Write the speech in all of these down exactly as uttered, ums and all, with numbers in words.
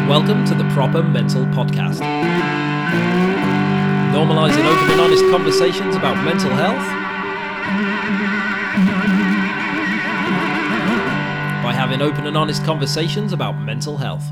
Welcome to the Proper Mental Podcast. Normalising open and honest conversations about mental health by having open and honest conversations about mental health.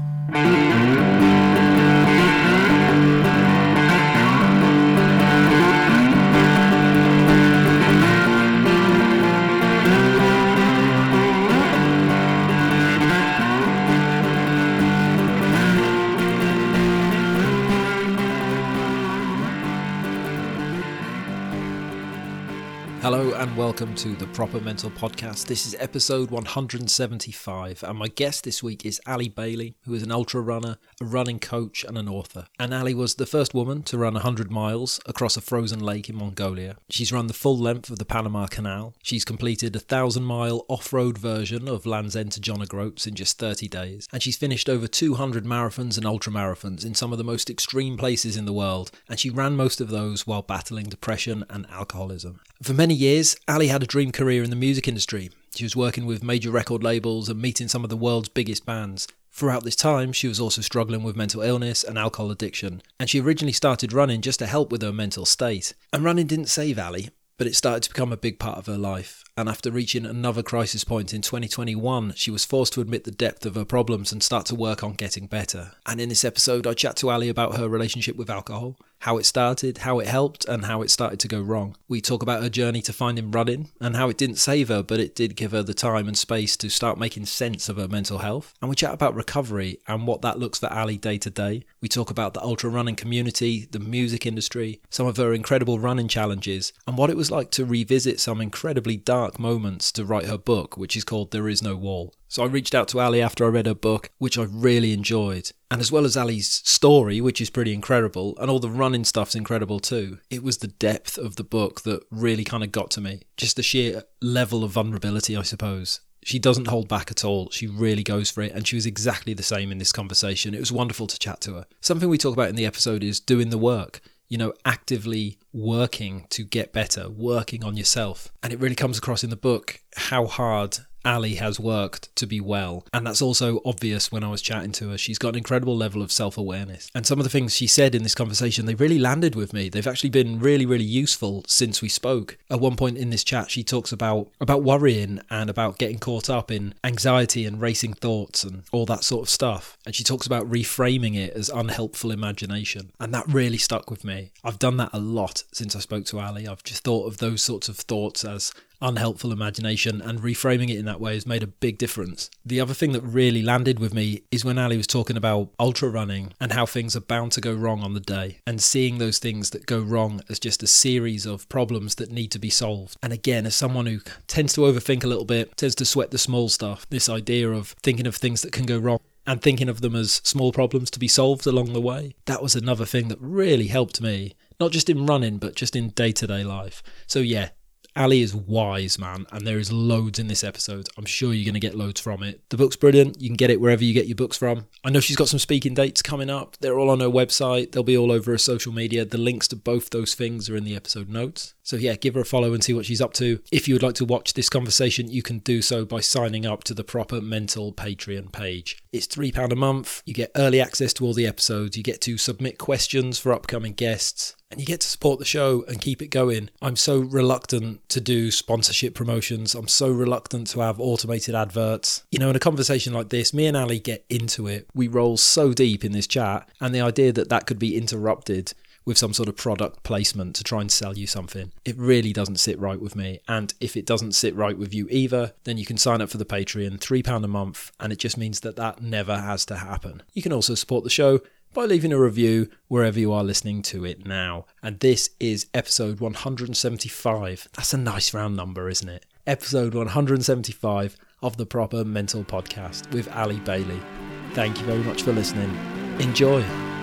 Hello and welcome to the Proper Mental Podcast. This is episode one hundred seventy-five and my guest this week is Ali Bailey, who is an ultra runner, a running coach and an author. And Ali was the first woman to run one hundred miles across a frozen lake in Mongolia. She's run the full length of the Panama Canal. She's completed a thousand mile off-road version of Land's End to John O'Groats in just thirty days. And she's finished over two hundred marathons and ultra marathons in some of the most extreme places in the world. And she ran most of those while battling depression and alcoholism. For many years, Ali had a dream career in the music industry. She was working with major record labels and meeting some of the world's biggest bands. Throughout this time, she was also struggling with mental illness and alcohol addiction, and she originally started running just to help with her mental state. And running didn't save Ali, but it started to become a big part of her life. And after reaching another crisis point in twenty twenty-one, she was forced to admit the depth of her problems and start to work on getting better. And in this episode, I chat to Ali about her relationship with alcohol, how it started, how it helped, and how it started to go wrong. We talk about her journey to finding running, and how it didn't save her, but it did give her the time and space to start making sense of her mental health. And we chat about recovery and what that looks for Ali day to day. We talk about the ultra running community, the music industry, some of her incredible running challenges, and what it was like to revisit some incredibly dark moments to write her book, which is called There Is No Wall. So I reached out to Ali after I read her book, which I really enjoyed. And as well as Ali's story, which is pretty incredible, and all the running stuff's incredible too, it was the depth of the book that really kind of got to me. Just the sheer level of vulnerability, I suppose. She doesn't hold back at all. She really goes for it, and she was exactly the same in this conversation. It was wonderful to chat to her. Something we talk about in the episode is doing the work. You know, actively working to get better, working on yourself. And it really comes across in the book how hard Ali has worked to be well. And that's also obvious when I was chatting to her. She's got an incredible level of self-awareness. And some of the things she said in this conversation, they really landed with me. They've actually been really, really useful since we spoke. At one point in this chat, she talks about, about worrying and about getting caught up in anxiety and racing thoughts and all that sort of stuff. And she talks about reframing it as unhelpful imagination. And that really stuck with me. I've done that a lot since I spoke to Ali. I've just thought of those sorts of thoughts as unhelpful imagination, and reframing it in that way has made a big difference. The other thing that really landed with me is when Ali was talking about ultra running and how things are bound to go wrong on the day, and seeing those things that go wrong as just a series of problems that need to be solved. And again, as someone who tends to overthink a little bit, tends to sweat the small stuff, this idea of thinking of things that can go wrong and thinking of them as small problems to be solved along the way, that was another thing that really helped me, not just in running, but just in day-to-day life. So yeah, Ali is wise, man, and there is loads in this episode. I'm sure you're going to get loads from it. The book's brilliant. You can get it wherever you get your books from. I know she's got some speaking dates coming up. They're all on her website. They'll be all over her social media. The links to both those things are in the episode notes. So yeah, give her a follow and see what she's up to. If you would like to watch this conversation, you can do so by signing up to the Proper Mental Patreon page. It's three pounds a month. You get early access to all the episodes. You get to submit questions for upcoming guests. And you get to support the show and keep it going. I'm so reluctant to do sponsorship promotions. I'm so reluctant to have automated adverts. You know, in a conversation like this, me and Ali get into it. We roll so deep in this chat, and the idea that that could be interrupted with some sort of product placement to try and sell you something, it really doesn't sit right with me. And if it doesn't sit right with you either, then you can sign up for the Patreon, three pounds a month, and it just means that that never has to happen. You can also support the show by leaving a review wherever you are listening to it now. And this is episode one hundred seventy-five. That's a nice round number, isn't it? Episode one hundred seventy-five of the Proper Mental Podcast with Ali Bailey. Thank you very much for listening. Enjoy.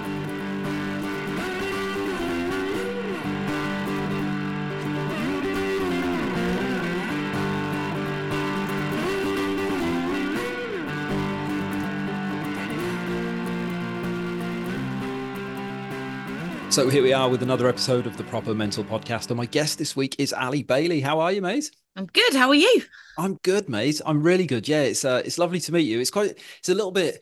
So here we are with another episode of the Proper Mental Podcast, and my guest this week is Ali Bailey. How are you, mate? I'm good. How are you? I'm good, mate. I'm really good. Yeah, it's uh, it's lovely to meet you. It's quite, it's a little bit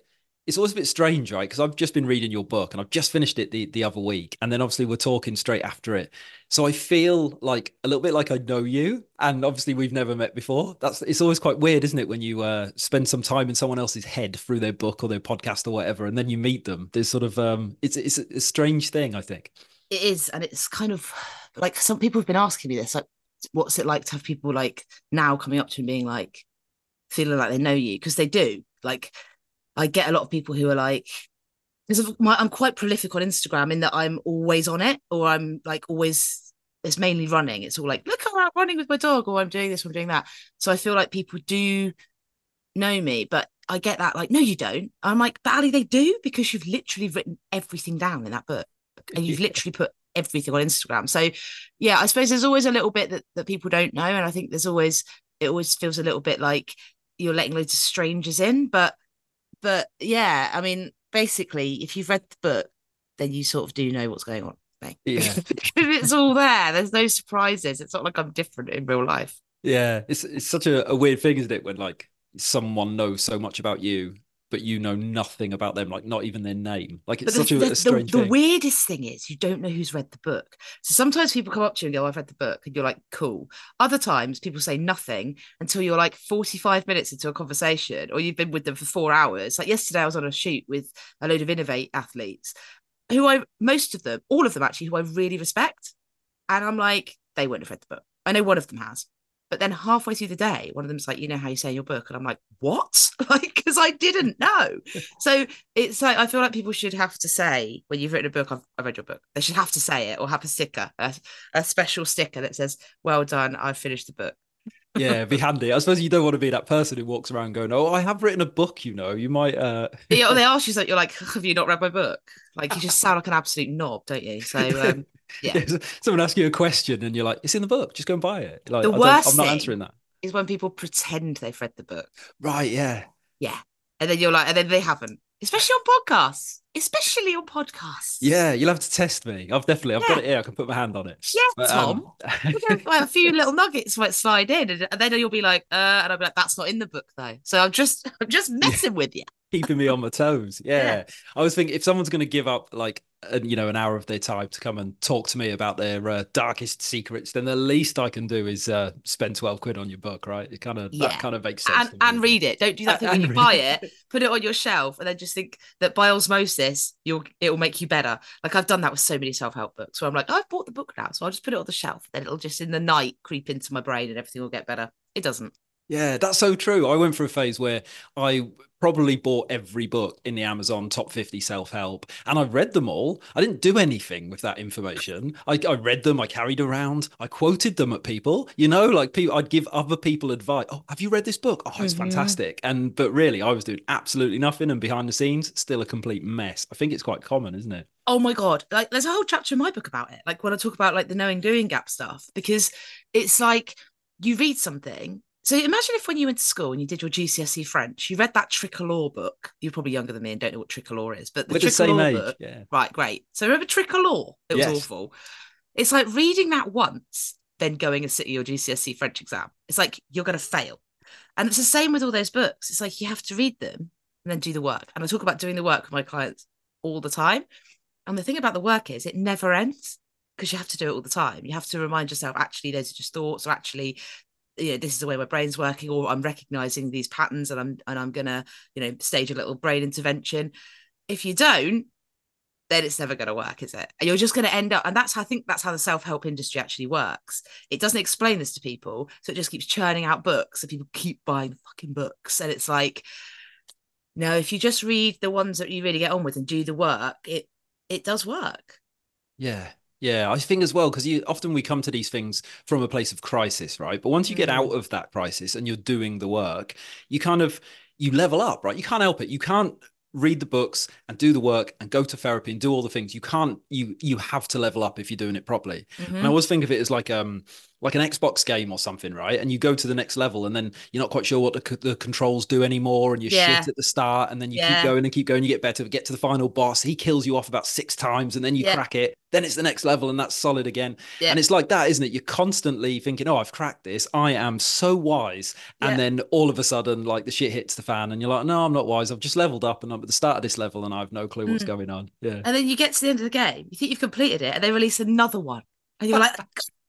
it's always a bit strange, right? Because I've just been reading your book and I've just finished it the, the other week. And then obviously we're talking straight after it. So I feel like a little bit like I know you. And obviously we've never met before. That's it's always quite weird, isn't it? When you uh, spend some time in someone else's head through their book or their podcast or whatever, and then you meet them. There's sort of um it's it's a strange thing, I think. It is, and it's kind of like some people have been asking me this, like, what's it like to have people like now coming up to me being like, feeling like they know you? Because they do. Like, I get a lot of people who are like, because I'm quite prolific on Instagram in that I'm always on it, or I'm like always, it's mainly running. It's all like, look, I'm out running with my dog, or I'm doing this, or I'm doing that. So I feel like people do know me, but I get that, like, no, you don't. I'm like, but Ali, they do, because you've literally written everything down in that book, and you've literally put everything on Instagram. So yeah, I suppose there's always a little bit that, that people don't know. And I think there's always, it always feels a little bit like you're letting loads of strangers in. But, but yeah, I mean, basically, if you've read the book, then you sort of do know what's going on. Like, Yeah. it's all there. There's no surprises. It's not like I'm different in real life. Yeah. It's it's such a, a weird thing, isn't it? When like someone knows so much about you, but you know nothing about them, like not even their name. Like it's But the, such a, the, a the, strange the thing. weirdest thing is you don't know who's read the book. So sometimes people come up to you and go, I've read the book. And you're like, cool. Other times people say nothing until you're like forty-five minutes into a conversation, or you've been with them for four hours. Like yesterday, I was on a shoot with a load of Innovate athletes who I, most of them, all of them actually, who I really respect. And I'm like, they wouldn't have read the book. I know one of them has. But then halfway through the day, one of them's like, you know how you say in your book? And I'm like, what? Like, because I didn't know. So it's like, I feel like people should have to say, when you've written a book, I've, I've read your book, they should have to say it, or have a sticker, a, a special sticker that says, well done, I've finished the book. Yeah, it'd be handy. I suppose you don't want to be that person who walks around going, "Oh, I have written a book." You know, you might. uh You know, they ask you, like, you're like, have you not read my book? Like, you just sound like an absolute knob, don't you? So, um, yeah. Yeah, someone asks you a question and you're like, "It's in the book. Just go and buy it." Like, The I don't. I'm worst not thing answering that. is when people pretend they've read the book. Right? Yeah. Yeah. And then you're like, and then they haven't, especially on podcasts, especially on podcasts. Yeah, you'll have to test me. I've definitely, I've got Yeah. it here. I can put my hand on it. Yeah, But um, Tom. You know, like a few little nuggets might slide in, and, and then you'll be like, uh, and I'll be like, that's not in the book though. So I'm just, I'm just yeah, messing with you. keeping me on my toes. Yeah. Yeah, I was thinking if someone's going to give up like a, you know an hour of their time to come and talk to me about their uh, darkest secrets, then the least I can do is uh, spend twelve quid on your book, right? It kind of that Yeah. kind of makes sense And to me, and doesn't it? read it. Don't do that And, thing when and you buy read. it, put it on your shelf, and then just think that by osmosis, you'll it will make you better. Like I've done that with so many self-help books where I'm like, oh, I've bought the book now, so I'll just put it on the shelf. Then it'll just in the night creep into my brain and everything will get better. It doesn't. Yeah, that's so true. I went through a phase where I probably bought every book in the Amazon top fifty self-help and I read them all. I didn't do anything with that information. I, I read them, I carried around, I quoted them at people, you know, like people, I'd give other people advice. Oh, have you read this book? Oh, it's Mm-hmm. fantastic. And, but really, I was doing absolutely nothing. And behind the scenes, still a complete mess. I think it's quite common, isn't it? Oh my God. Like there's a whole chapter in my book about it. Like when I talk about like the knowing doing gap stuff, because it's like you read something. So imagine if when you went to school and you did your G C S E French, you read that Tricolore book. You're probably younger than me and don't know what Tricolore is, but the We're the same Tricolore age. book, Yeah. right, great. So remember Tricolore? It was Yes. awful. It's like reading that once, then going and sitting your G C S E French exam. It's like you're going to fail. And it's the same with all those books. It's like you have to read them and then do the work. And I talk about doing the work with my clients all the time. And the thing about the work is it never ends because you have to do it all the time. You have to remind yourself, actually, those are just thoughts, or actually, you know, this is the way my brain's working, or I'm recognizing these patterns and I'm and I'm gonna, you know, stage a little brain intervention. If you don't, then it's never gonna work, is it? And you're just gonna end up, and that's how I think that's how the self-help industry actually works. It doesn't explain this to people, so it just keeps churning out books, and people keep buying fucking books. And it's like, no, if you just read the ones that you really get on with and do the work, it it does work. Yeah. Yeah, I think as well, because you often we come to these things from a place of crisis, right? But once you get out Mm. of that crisis and you're doing the work, you kind of you level up, right? You can't help it. You can't read the books and do the work and go to therapy and do all the things. You can't, you you have to level up if you're doing it properly. And I Mm-hmm. always think of it as like um like an Xbox game or something, right? And you go to the next level, and then you're not quite sure what the, the controls do anymore, and you're Yeah, shit at the start, and then you keep yeah, going and keep going, you get better, get to the final boss, he kills you off about six times, and then you yeah, crack it, then it's the next level, and that's solid again. yeah, And it's like that, isn't it? You're constantly thinking, oh, I've cracked this, I am so wise. And yeah. then all of a sudden, like the shit hits the fan, and you're like, no, I'm not wise. I've just leveled up, and I'm at the start of this level, and I have no clue what's Mm. going on. Yeah. And then you get to the end of the game, you think you've completed it, and they release another one, and you're like,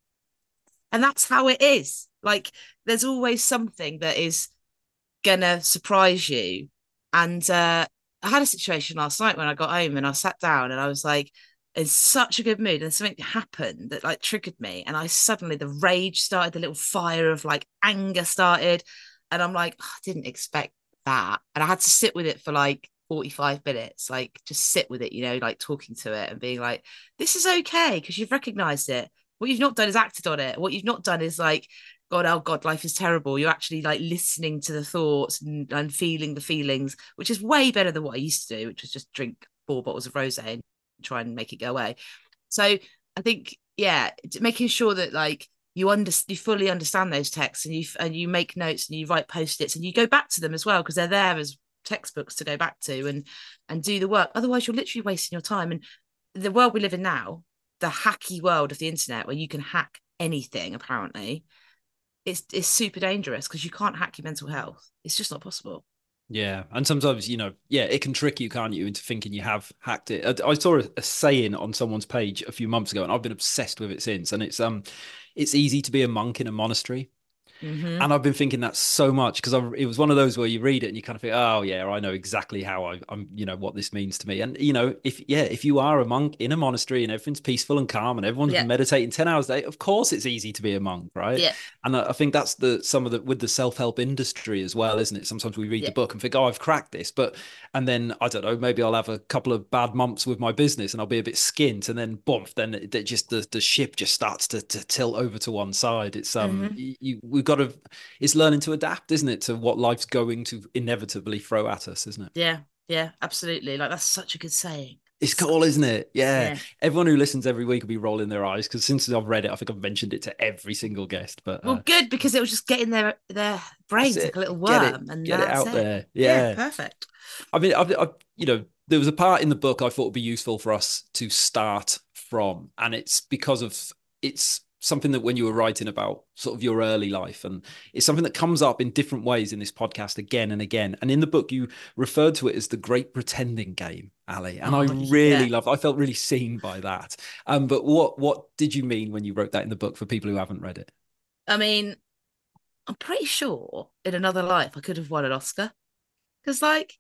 and that's how it is. Like, there's always something that is gonna surprise you. And uh, I had a situation last night when I got home, and I sat down, and I was like in such a good mood, and something happened that like triggered me, and I suddenly the rage started, the little fire of like anger started, and I'm like, oh, I didn't expect that, and I had to sit with it for like forty-five minutes, like just sit with it, you know, like talking to it and being like, this is okay because you've recognized it. What you've not done is acted on it. What you've not done is like, God, oh God, life is terrible. You're actually like listening to the thoughts and, and feeling the feelings, which is way better than what I used to do, which was just drink four bottles of rosé and try and make it go away. So I think, yeah, making sure that like you under you fully understand those texts, and you and you make notes and you write post-its and you go back to them as well, because they're there as textbooks to go back to and and do the work. Otherwise, you're literally wasting your time. And the world we live in now, the hacky world of the internet, where you can hack anything apparently, it's it's super dangerous because you can't hack your mental health. It's just not possible. Yeah, and sometimes, you know, yeah, it can trick you, can't you, into thinking you have hacked it. I, I saw a, a saying on someone's page a few months ago, and I've been obsessed with it since. And it's um, it's easy to be a monk in a monastery. Mm-hmm. And I've been thinking that so much because it was one of those where you read it and you kind of think, oh yeah, I know exactly how I, I'm, you know, what this means to me. And you know, if yeah, if you are a monk in a monastery and everything's peaceful and calm and everyone's Yeah, meditating ten hours a day, of course it's easy to be a monk, right? yeah, And I, I think that's the some of the with the self help industry as well, isn't it? Sometimes we read yeah. the book and think, oh, I've cracked this, but and then I don't know, maybe I'll have a couple of bad months with my business and I'll be a bit skint, and then boom, then it, it just the the ship just starts to, to tilt over to one side. It's um, Mm-hmm. you, we've got to. It's learning to adapt, isn't it, to what life's going to inevitably throw at us, isn't it? Yeah, yeah, absolutely. Like that's such a good saying. It's So, cool, isn't it? Yeah. yeah. Everyone who listens every week will be rolling their eyes because since I've read it, I think I've mentioned it to every single guest. But Well, uh, good, because it was just getting their their that's brains like it. a little Get it, worm, and get it that's out it. there. Yeah, Yeah. perfect. I mean, I've, I've, you know, there was a part in the book I thought would be useful for us to start from, and it's because of it's something that when you were writing about sort of your early life, and it's something that comes up in different ways in this podcast again and again. And in the book, you referred to it as the great pretending game, Ali, and I Oh yeah. really love. I felt really seen by that. Um, but what what did you mean when you wrote that in the book for people who haven't read it? I mean, I'm pretty sure in another life I could have won an Oscar, because like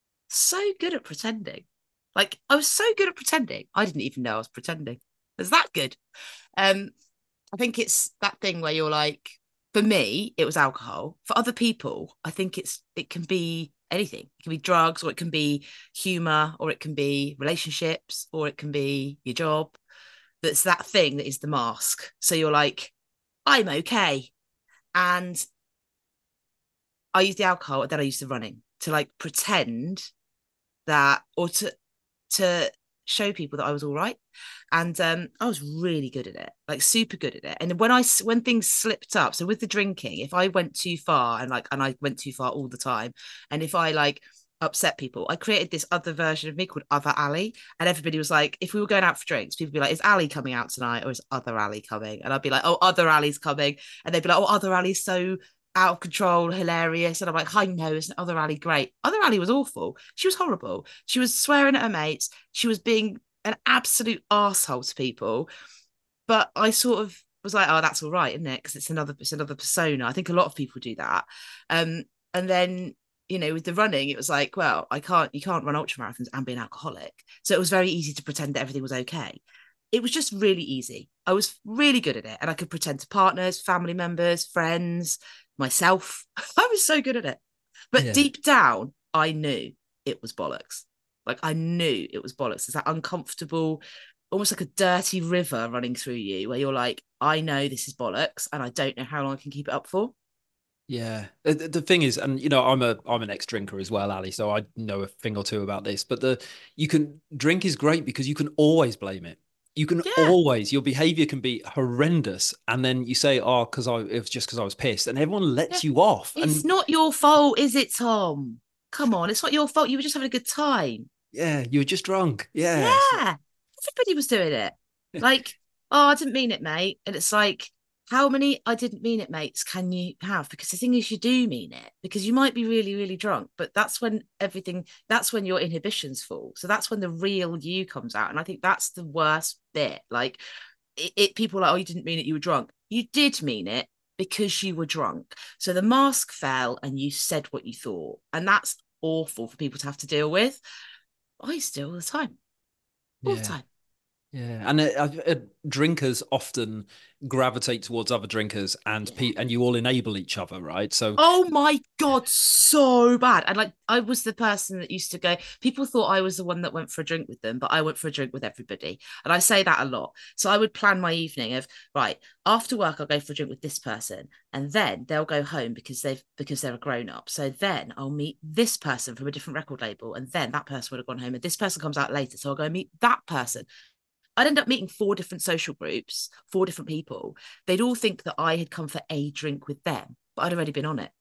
so good at pretending. Like I was so good at pretending. I didn't even know I was pretending. It was that good. Um, I think it's that thing where you're like, for me, it was alcohol. For other people, I think it's it can be anything. It can be drugs, or it can be humor, or it can be relationships, or it can be your job. That's that thing that is the mask. So you're like, I'm okay. And I use the alcohol, and then I use the running to like pretend that, or to to show people that I was all right. And um, I was really good at it, like super good at it. And when I when things slipped up, so with the drinking, if I went too far, and like and I went too far all the time, and if I like upset people, I created this other version of me called Other Ali. And everybody was like, if we were going out for drinks, people would be like, is Ali coming out tonight, or is Other Ali coming? And I'd be like, oh, Other Ali's coming. And they'd be like, oh, Other Ali's so out of control, hilarious. And I'm like, I know, isn't Other Ali great? Other Ali was awful. She was horrible. She was swearing at her mates. She was being an absolute asshole to people. But I sort of was like, oh, that's all right, isn't it? Because it's another it's another persona. I think a lot of people do that. Um, and then, you know, with the running, it was like, well, I can't you can't run ultra marathons and be an alcoholic. So it was very easy to pretend that everything was okay. It was just really easy. I was really good at it. And I could pretend to partners, family members, friends, myself. I was so good at it. But Yeah. deep down, I knew it was bollocks. Like I knew it was bollocks. It's that uncomfortable, almost like a dirty river running through you, where you're like, I know this is bollocks, and I don't know how long I can keep it up for. Yeah. The, the thing is, and you know, I'm a I'm an ex-drinker as well, Ali, so I know a thing or two about this. But the you can drink is great because you can always blame it. You can Yeah. always, your behavior can be horrendous. And then you say, oh, because I it was just because I was pissed. And everyone Yeah. lets you off. It's And not your fault, is it, Tom? Come on, it's not your fault. You were just having a good time. yeah, you were just drunk. Yeah. Yeah. Everybody was doing it. Like, oh, I didn't mean it, mate. And it's like, how many I didn't mean it, mates, can you have? Because the thing is, you do mean it because you might be really, really drunk, but that's when everything, that's when your inhibitions fall. So that's when the real you comes out. And I think that's the worst bit. Like, it, it people are like, oh, you didn't mean it, you were drunk. You did mean it because you were drunk. So the mask fell and you said what you thought. And that's awful for people to have to deal with. I used to do it all the time. All the Yeah. time. Yeah, and uh, uh, drinkers often gravitate towards other drinkers, and Yeah. pe and you all enable each other, right? So Oh my God, so bad. And like, I was the person that used to go, people thought I was the one that went for a drink with them, but I went for a drink with everybody. And I say that a lot. So I would plan my evening of, right, after work, I'll go for a drink with this person. And then they'll go home because they've, because they're a grown up. So then I'll meet this person from a different record label. And then that person would have gone home and this person comes out later. So I'll go and meet that person. I'd end up meeting four different social groups, four different people. They'd all think that I had come for a drink with them, but I'd already been on it.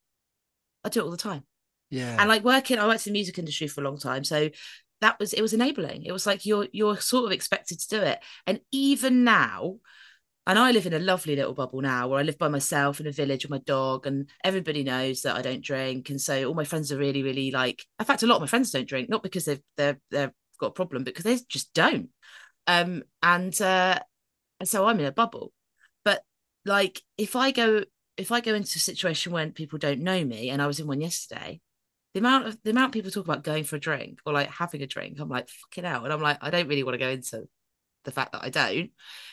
I do it all the time. And yeah, like working, I worked in the music industry for a long time. So that was, it was enabling. It was like you're you're sort of expected to do it. And even now, and I live in a lovely little bubble now where I live by myself in a village with my dog, and everybody knows that I don't drink. And so all my friends are really, really like, in fact, a lot of my friends don't drink, not because they've they're they've got a problem, because they just don't. Um, and uh, and so I'm in a bubble. But like if I go if I go into a situation when people don't know me, and I was in one yesterday, the amount of the amount of people talk about going for a drink or like having a drink, I'm like, fucking hell. And I'm like, I don't really want to go into the fact that I don't.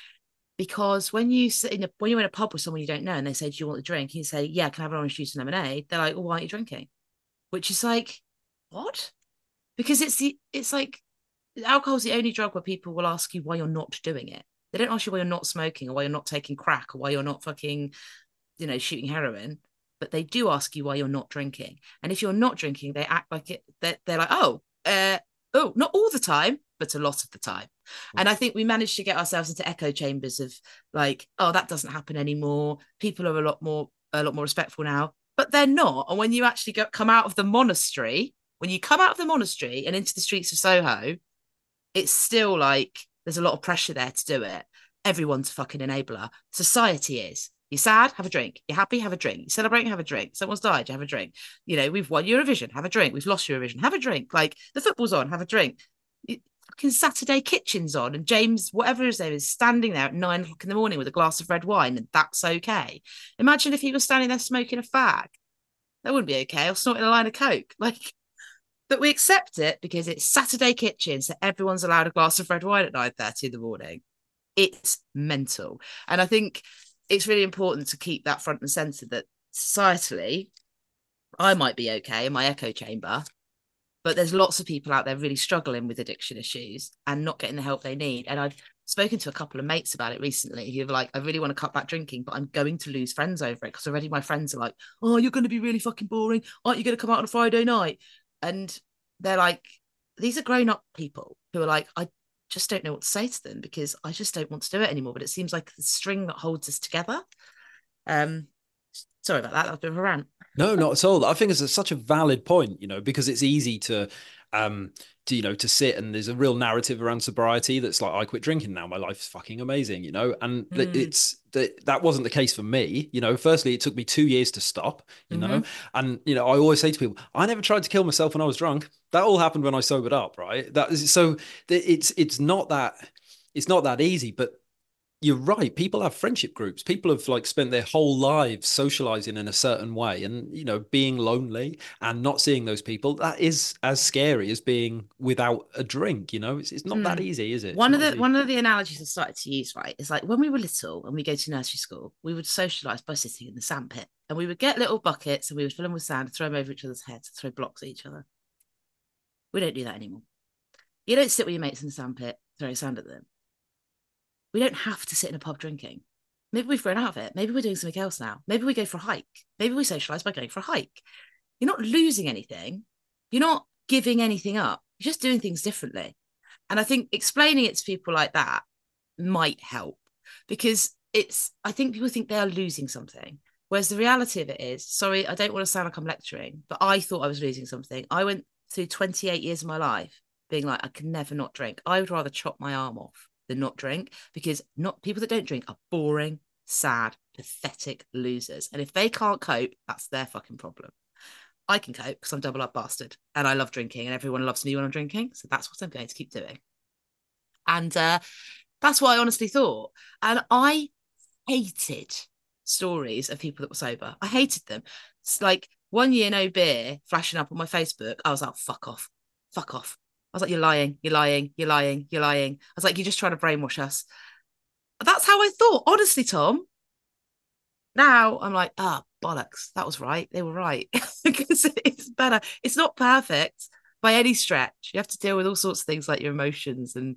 Because when you sit in a when you're in a pub with someone you don't know and they say, do you want a drink? You say, yeah, can I have an orange juice and lemonade? They're like, well, why aren't you drinking? Which is like, what? Because it's the it's like alcohol is the only drug where people will ask you why you're not doing it. They don't ask you why you're not smoking or why you're not taking crack or why you're not fucking, you know, shooting heroin, but they do ask you why you're not drinking. And if you're not drinking, they act like it. They're, they're like, oh, uh, oh, not all the time, but a lot of the time. And I think we managed to get ourselves into echo chambers of like, oh, that doesn't happen anymore. People are a lot more, a lot more respectful now, but they're not. And when you actually go, come out of the monastery, when you come out of the monastery and into the streets of Soho, it's still like there's a lot of pressure there to do it. Everyone's a fucking enabler. Society is. You're sad, have a drink. You're happy, have a drink. You're celebrating, have a drink. Someone's died, you have a drink. You know, we've won Eurovision, have a drink. We've lost Eurovision, have a drink. Like the football's on, have a drink. Fucking Saturday Kitchen's on, and James, whatever his name is, standing there at nine o'clock in the morning with a glass of red wine, and that's okay. Imagine if he was standing there smoking a fag. That wouldn't be okay. Or snorting a line of coke. Like, but we accept it because it's Saturday Kitchen, so everyone's allowed a glass of red wine at nine thirty in the morning. It's mental. And I think it's really important to keep that front and centre that societally, I might be okay in my echo chamber, but there's lots of people out there really struggling with addiction issues and not getting the help they need. And I've spoken to a couple of mates about it recently who are like, I really want to cut back drinking, but I'm going to lose friends over it because already my friends are like, oh, you're going to be really fucking boring. Aren't you going to come out on a Friday night? And they're like, these are grown up people who are like, I just don't know what to say to them because I just don't want to do it anymore. But it seems like the string that holds us together. Um, sorry about that. That was a bit of a rant. no, not at all. I think it's a, such a valid point, you know, because it's easy to, um, to you know, to sit and there's a real narrative around sobriety that's like, I quit drinking now, my life is fucking amazing, you know, and mm. it's that that wasn't the case for me, you know. Firstly, it took me two years to stop, you mm-hmm. know, and you know, I always say to people, I never tried to kill myself when I was drunk. That all happened when I sobered up, right? That is so. It's it's not that it's not that easy, but you're right. People have friendship groups. People have like spent their whole lives socializing in a certain way, and you know, being lonely and not seeing those people, that is as scary as being without a drink. You know, it's it's not mm. that easy, is it? One of the one of the analogies I started to use, right, is like when we were little and we go to nursery school, we would socialize by sitting in the sandpit, and we would get little buckets and we would fill them with sand, throw them over each other's heads, throw blocks at each other. We don't do that anymore. You don't sit with your mates in the sandpit, throw sand at them. We don't have to sit in a pub drinking. Maybe we've grown out of it. Maybe we're doing something else now. Maybe we go for a hike. Maybe we socialize by going for a hike. You're not losing anything. You're not giving anything up. You're just doing things differently. And I think explaining it to people like that might help, because it's, I think people think they are losing something. Whereas the reality of it is, sorry, I don't want to sound like I'm lecturing, but I thought I was losing something. I went through twenty-eight years of my life being like, I can never not drink. I would rather chop my arm off than not drink, because not people that don't drink are boring, sad, pathetic losers. And if they can't cope, that's their fucking problem. I can cope because I'm double up bastard and I love drinking and everyone loves me when I'm drinking. So that's what I'm going to keep doing. And uh, that's what I honestly thought. And I hated stories of people that were sober. I hated them. It's like one year, no beer flashing up on my Facebook. I was like, fuck off, fuck off. I was like, you're lying, you're lying, you're lying, you're lying. I was like, you're just trying to brainwash us. That's how I thought, honestly, Tom. Now I'm like, ah, oh, bollocks. That was right. They were right. Because it's better. It's not perfect by any stretch. You have to deal with all sorts of things like your emotions and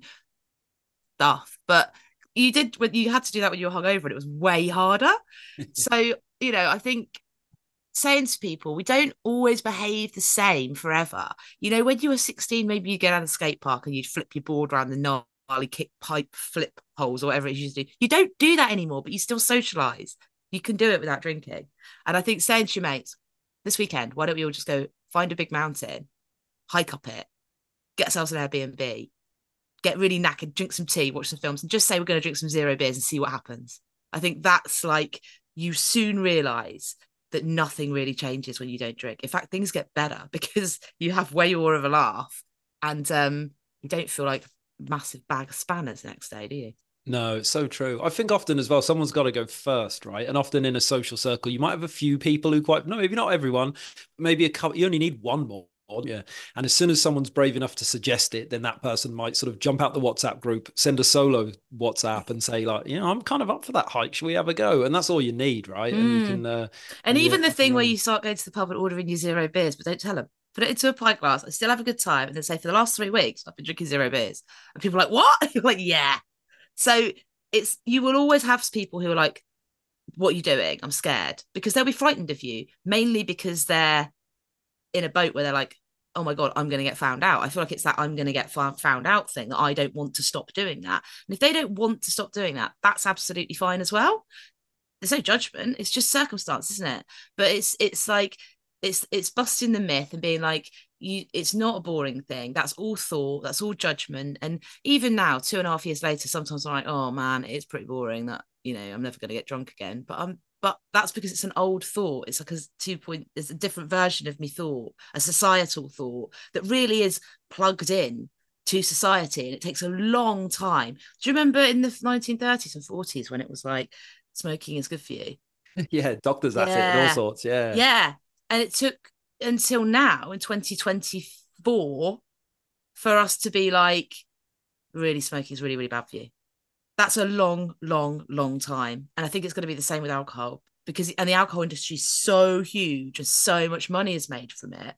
stuff. But you did when you had to do that when you were hungover, and it was way harder. So, you know, I think saying to people, we don't always behave the same forever. You know, when you were sixteen, maybe you get out of the skate park and you'd flip your board around the gnarly kick pipe flip holes or whatever it is you do. You don't do that anymore, but you still socialize. You can do it without drinking. And I think saying to your mates, this weekend, why don't we all just go find a big mountain, hike up it, get ourselves an Airbnb, get really knackered, drink some tea, watch some films, and just say we're going to drink some zero beers and see what happens. I think that's like, you soon realize that nothing really changes when you don't drink. In fact, things get better because you have way more of a laugh, and um, you don't feel like a massive bag of spanners the next day, do you? No, it's so true. I think often as well, someone's got to go first, right? And often in a social circle, you might have a few people who quite, no, maybe not everyone, maybe a couple, you only need one more. Yeah. And as soon as someone's brave enough to suggest it, then that person might sort of jump out the WhatsApp group, send a solo WhatsApp and say like, you know, I'm kind of up for that hike. Should we have a go? And that's all you need, right? Mm. And you can, uh, and even the thing where you start going to the pub and ordering your zero beers, but don't tell them. Put it into a pint glass. I still have a good time. And then say, for the last three weeks, I've been drinking zero beers. And people are like, what? You're like, yeah. So it's, you will always have people who are like, what are you doing? I'm scared, because they'll be frightened of you, mainly because they're in a boat where they're like, oh my God, I'm going to get found out. I feel like it's that I'm going to get found out thing, that I don't want to stop doing that. And if they don't want to stop doing that, that's absolutely fine as well. There's no judgment. It's just circumstance, isn't it? But it's, it's like, it's, it's busting the myth and being like, you, it's not a boring thing. That's all thought. That's all judgment. And even now, two and a half years later, sometimes I'm like, oh man, it's pretty boring that, you know, I'm never going to get drunk again. But I'm, but that's because it's an old thought. It's like a two point, it's a different version of me thought, a societal thought that really is plugged in to society. And it takes a long time. Do you remember in the nineteen thirties and forties when it was like, smoking is good for you? Yeah, doctors at yeah. it and all sorts. Yeah. Yeah. And it took until now in twenty twenty-four for us to be like, really, smoking is really, really bad for you. That's a long, long, long time. And I think it's going to be the same with alcohol, because, and the alcohol industry is so huge and so much money is made from it,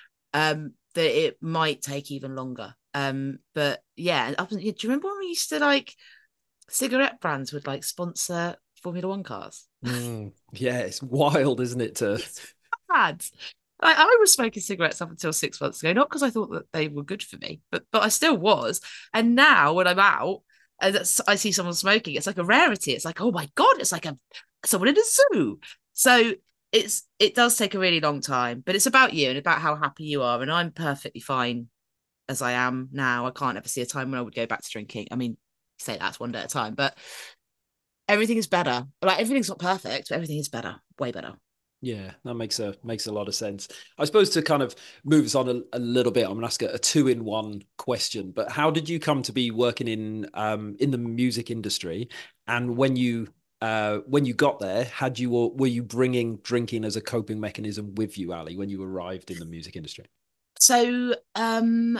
um, that it might take even longer. Um, but yeah, do you remember when we used to like, cigarette brands would like sponsor Formula One cars? Mm, yeah, it's wild, isn't it? To It's bad. I, I was smoking cigarettes up until six months ago, not because I thought that they were good for me, but but I still was. And now when I'm out and I see someone smoking, it's like a rarity. It's like, oh my God, it's like a someone in a zoo. So it's it does take a really long time, but it's about you and about how happy you are. And I'm perfectly fine as I am now. I can't ever see a time when I would go back to drinking. I mean, say that's one day at a time, but everything is better. Like, everything's not perfect, but everything is better, way better. Yeah, that makes a makes a lot of sense. I suppose to kind of move us on a, a little bit, I'm going to ask a, a two-in-one question. But how did you come to be working in um, in the music industry? And when you uh, when you got there, had you or were you bringing drinking as a coping mechanism with you, Ali, when you arrived in the music industry? So um,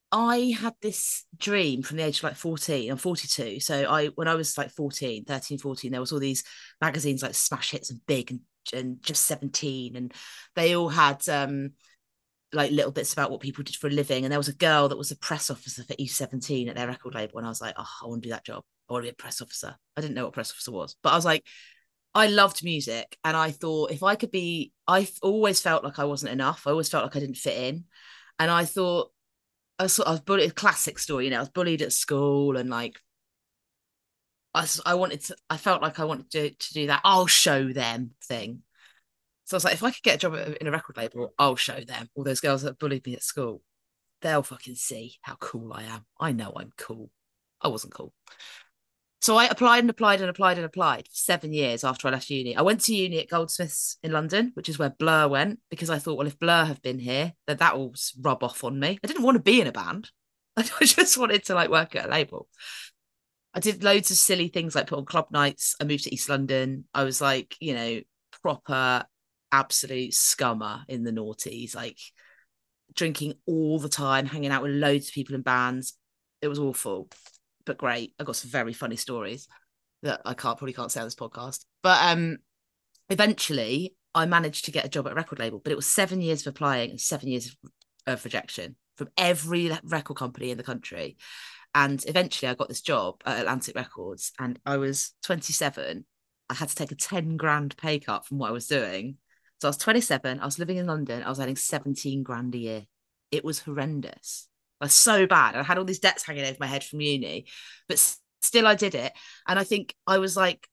I had this dream from the age of like fourteen. I'm forty-two. So I when I was like fourteen, thirteen, fourteen, there was all these magazines like Smash Hits and Big and and Just seventeen, and they all had um like little bits about what people did for a living. And there was a girl that was a press officer for E seventeen at their record label, and I was like, oh, I want to do that job. I want to be a press officer. I didn't know what press officer was, but I was like, I loved music, and I thought if I could be, I always felt like I wasn't enough. I always felt like I didn't fit in, and I thought I was, I was bullied. Classic story, you know, I was bullied at school, and like I, I wanted to, I felt like I wanted to, to do that. I'll show them thing. So I was like, if I could get a job in a record label, I'll show them. All those girls that bullied me at school, they'll fucking see how cool I am. I know I'm cool. I wasn't cool. So I applied and applied and applied and applied for seven years after I left uni. I went to uni at Goldsmiths in London, which is where Blur went, because I thought, well, if Blur have been here, then that will rub off on me. I didn't want to be in a band. I just wanted to like work at a label. I did loads of silly things like put on club nights. I moved to East London. I was like, you know, proper absolute scummer in the noughties, like drinking all the time, hanging out with loads of people in bands. It was awful, but great. I got some very funny stories that I can't probably can't say on this podcast. But um, eventually I managed to get a job at a record label, but it was seven years of applying and seven years of rejection from every record company in the country. And eventually I got this job at Atlantic Records, and I was twenty-seven. I had to take a ten grand pay cut from what I was doing. So I was twenty-seven. I was living in London. I was earning seventeen grand a year. It was horrendous. It was so bad. I had all these debts hanging over my head from uni, but still I did it. And I think I was like,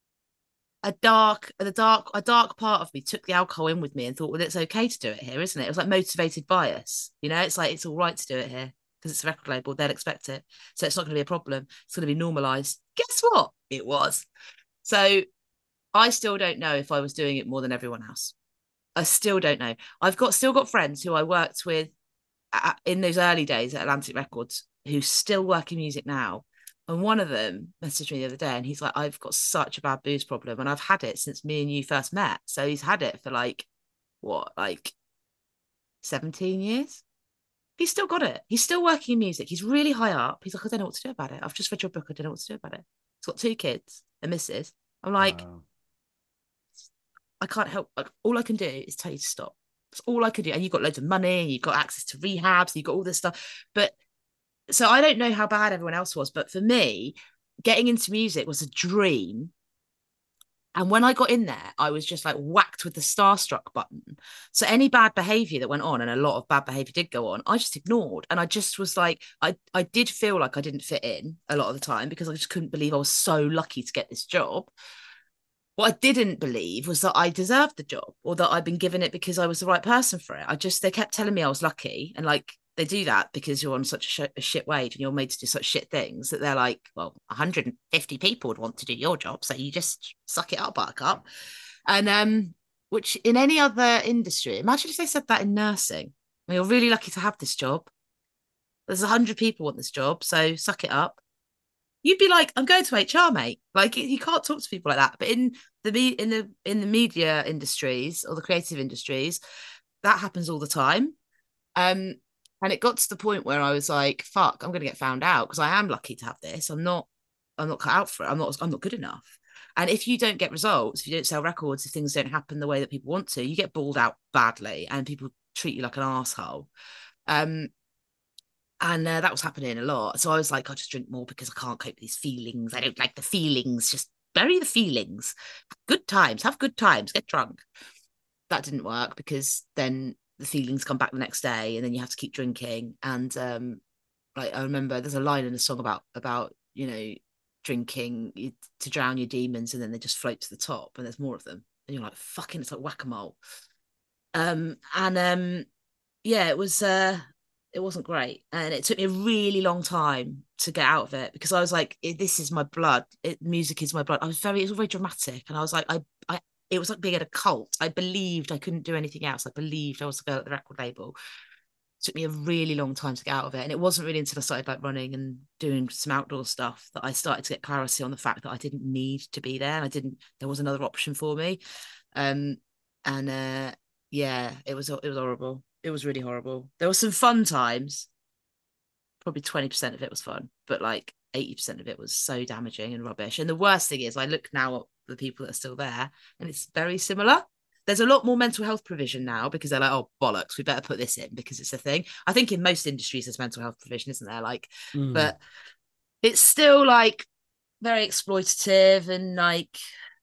a dark, the dark, a dark part of me took the alcohol in with me and thought, well, it's okay to do it here, isn't it? It was like motivated bias. You know, it's like, it's all right to do it here because it's a record label. They'll expect it. So it's not going to be a problem. It's going to be normalized. Guess what? It was. So I still don't know if I was doing it more than everyone else. I still don't know. I've got still got friends who I worked with at, in those early days at Atlantic Records who still work in music now. And one of them messaged me the other day and he's like, I've got such a bad booze problem and I've had it since me and you first met. So he's had it for like, what, like seventeen years? He's still got it. He's still working in music. He's really high up. He's like, I don't know what to do about it. I've just read your book. I don't know what to do about it. He's got two kids, a missus. I'm like, wow. I can't help. Like, all I can do is tell you to stop. That's all I can do. And you've got loads of money, and you've got access to rehabs, you've got all this stuff. But so I don't know how bad everyone else was, but for me, getting into music was a dream. And when I got in there, I was just like whacked with the starstruck button. So any bad behavior that went on, and a lot of bad behavior did go on, I just ignored. And I just was like, I, I did feel like I didn't fit in a lot of the time because I just couldn't believe I was so lucky to get this job. What I didn't believe was that I deserved the job or that I'd been given it because I was the right person for it. I just, they kept telling me I was lucky. And like, they do that because you're on such a, sh- a shit wage and you're made to do such shit things that they're like, well, one hundred fifty people would want to do your job. So you just suck it up, buttercup. And, um, which in any other industry, imagine if they said that in nursing. I mean, you're really lucky to have this job. There's a hundred people want this job. So suck it up. You'd be like, I'm going to H R, mate. Like you can't talk to people like that. But in the in the in the media industries or the creative industries, that happens all the time. Um, and it got to the point where I was like, fuck, I'm gonna get found out because I am lucky to have this. I'm not, I'm not cut out for it. I'm not, I'm not good enough. And if you don't get results, if you don't sell records, if things don't happen the way that people want to, you get balled out badly and people treat you like an asshole. Um, And uh, that was happening a lot. So I was like, I'll just drink more because I can't cope with these feelings. I don't like the feelings. Just bury the feelings. Good times. Have good times. Get drunk. That didn't work because then the feelings come back the next day and then you have to keep drinking. And um, like I remember there's a line in a song about, about you know, drinking to drown your demons and then they just float to the top and there's more of them. And you're like, fucking, it's like whack-a-mole. Um, and um, yeah, it was... Uh, it wasn't great and it took me a really long time to get out of it because I was like, this is my blood, it, music is my blood. I was very, it was very dramatic and I was like, I, I, it was like being at a cult. I believed I couldn't do anything else. I believed I was a girl at the record label. It took me a really long time to get out of it and it wasn't really until I started like running and doing some outdoor stuff that I started to get clarity on the fact that I didn't need to be there and I didn't, there was another option for me. Um, and uh, yeah, it was, it was horrible. It was really horrible. There were some fun times. Probably twenty percent of it was fun, but like eighty percent of it was so damaging and rubbish. And the worst thing is I look now at the people that are still there and it's very similar. There's a lot more mental health provision now because they're like, oh, bollocks, we better put this in because it's a thing. I think in most industries there's mental health provision, isn't there? Like, mm. But it's still like very exploitative and like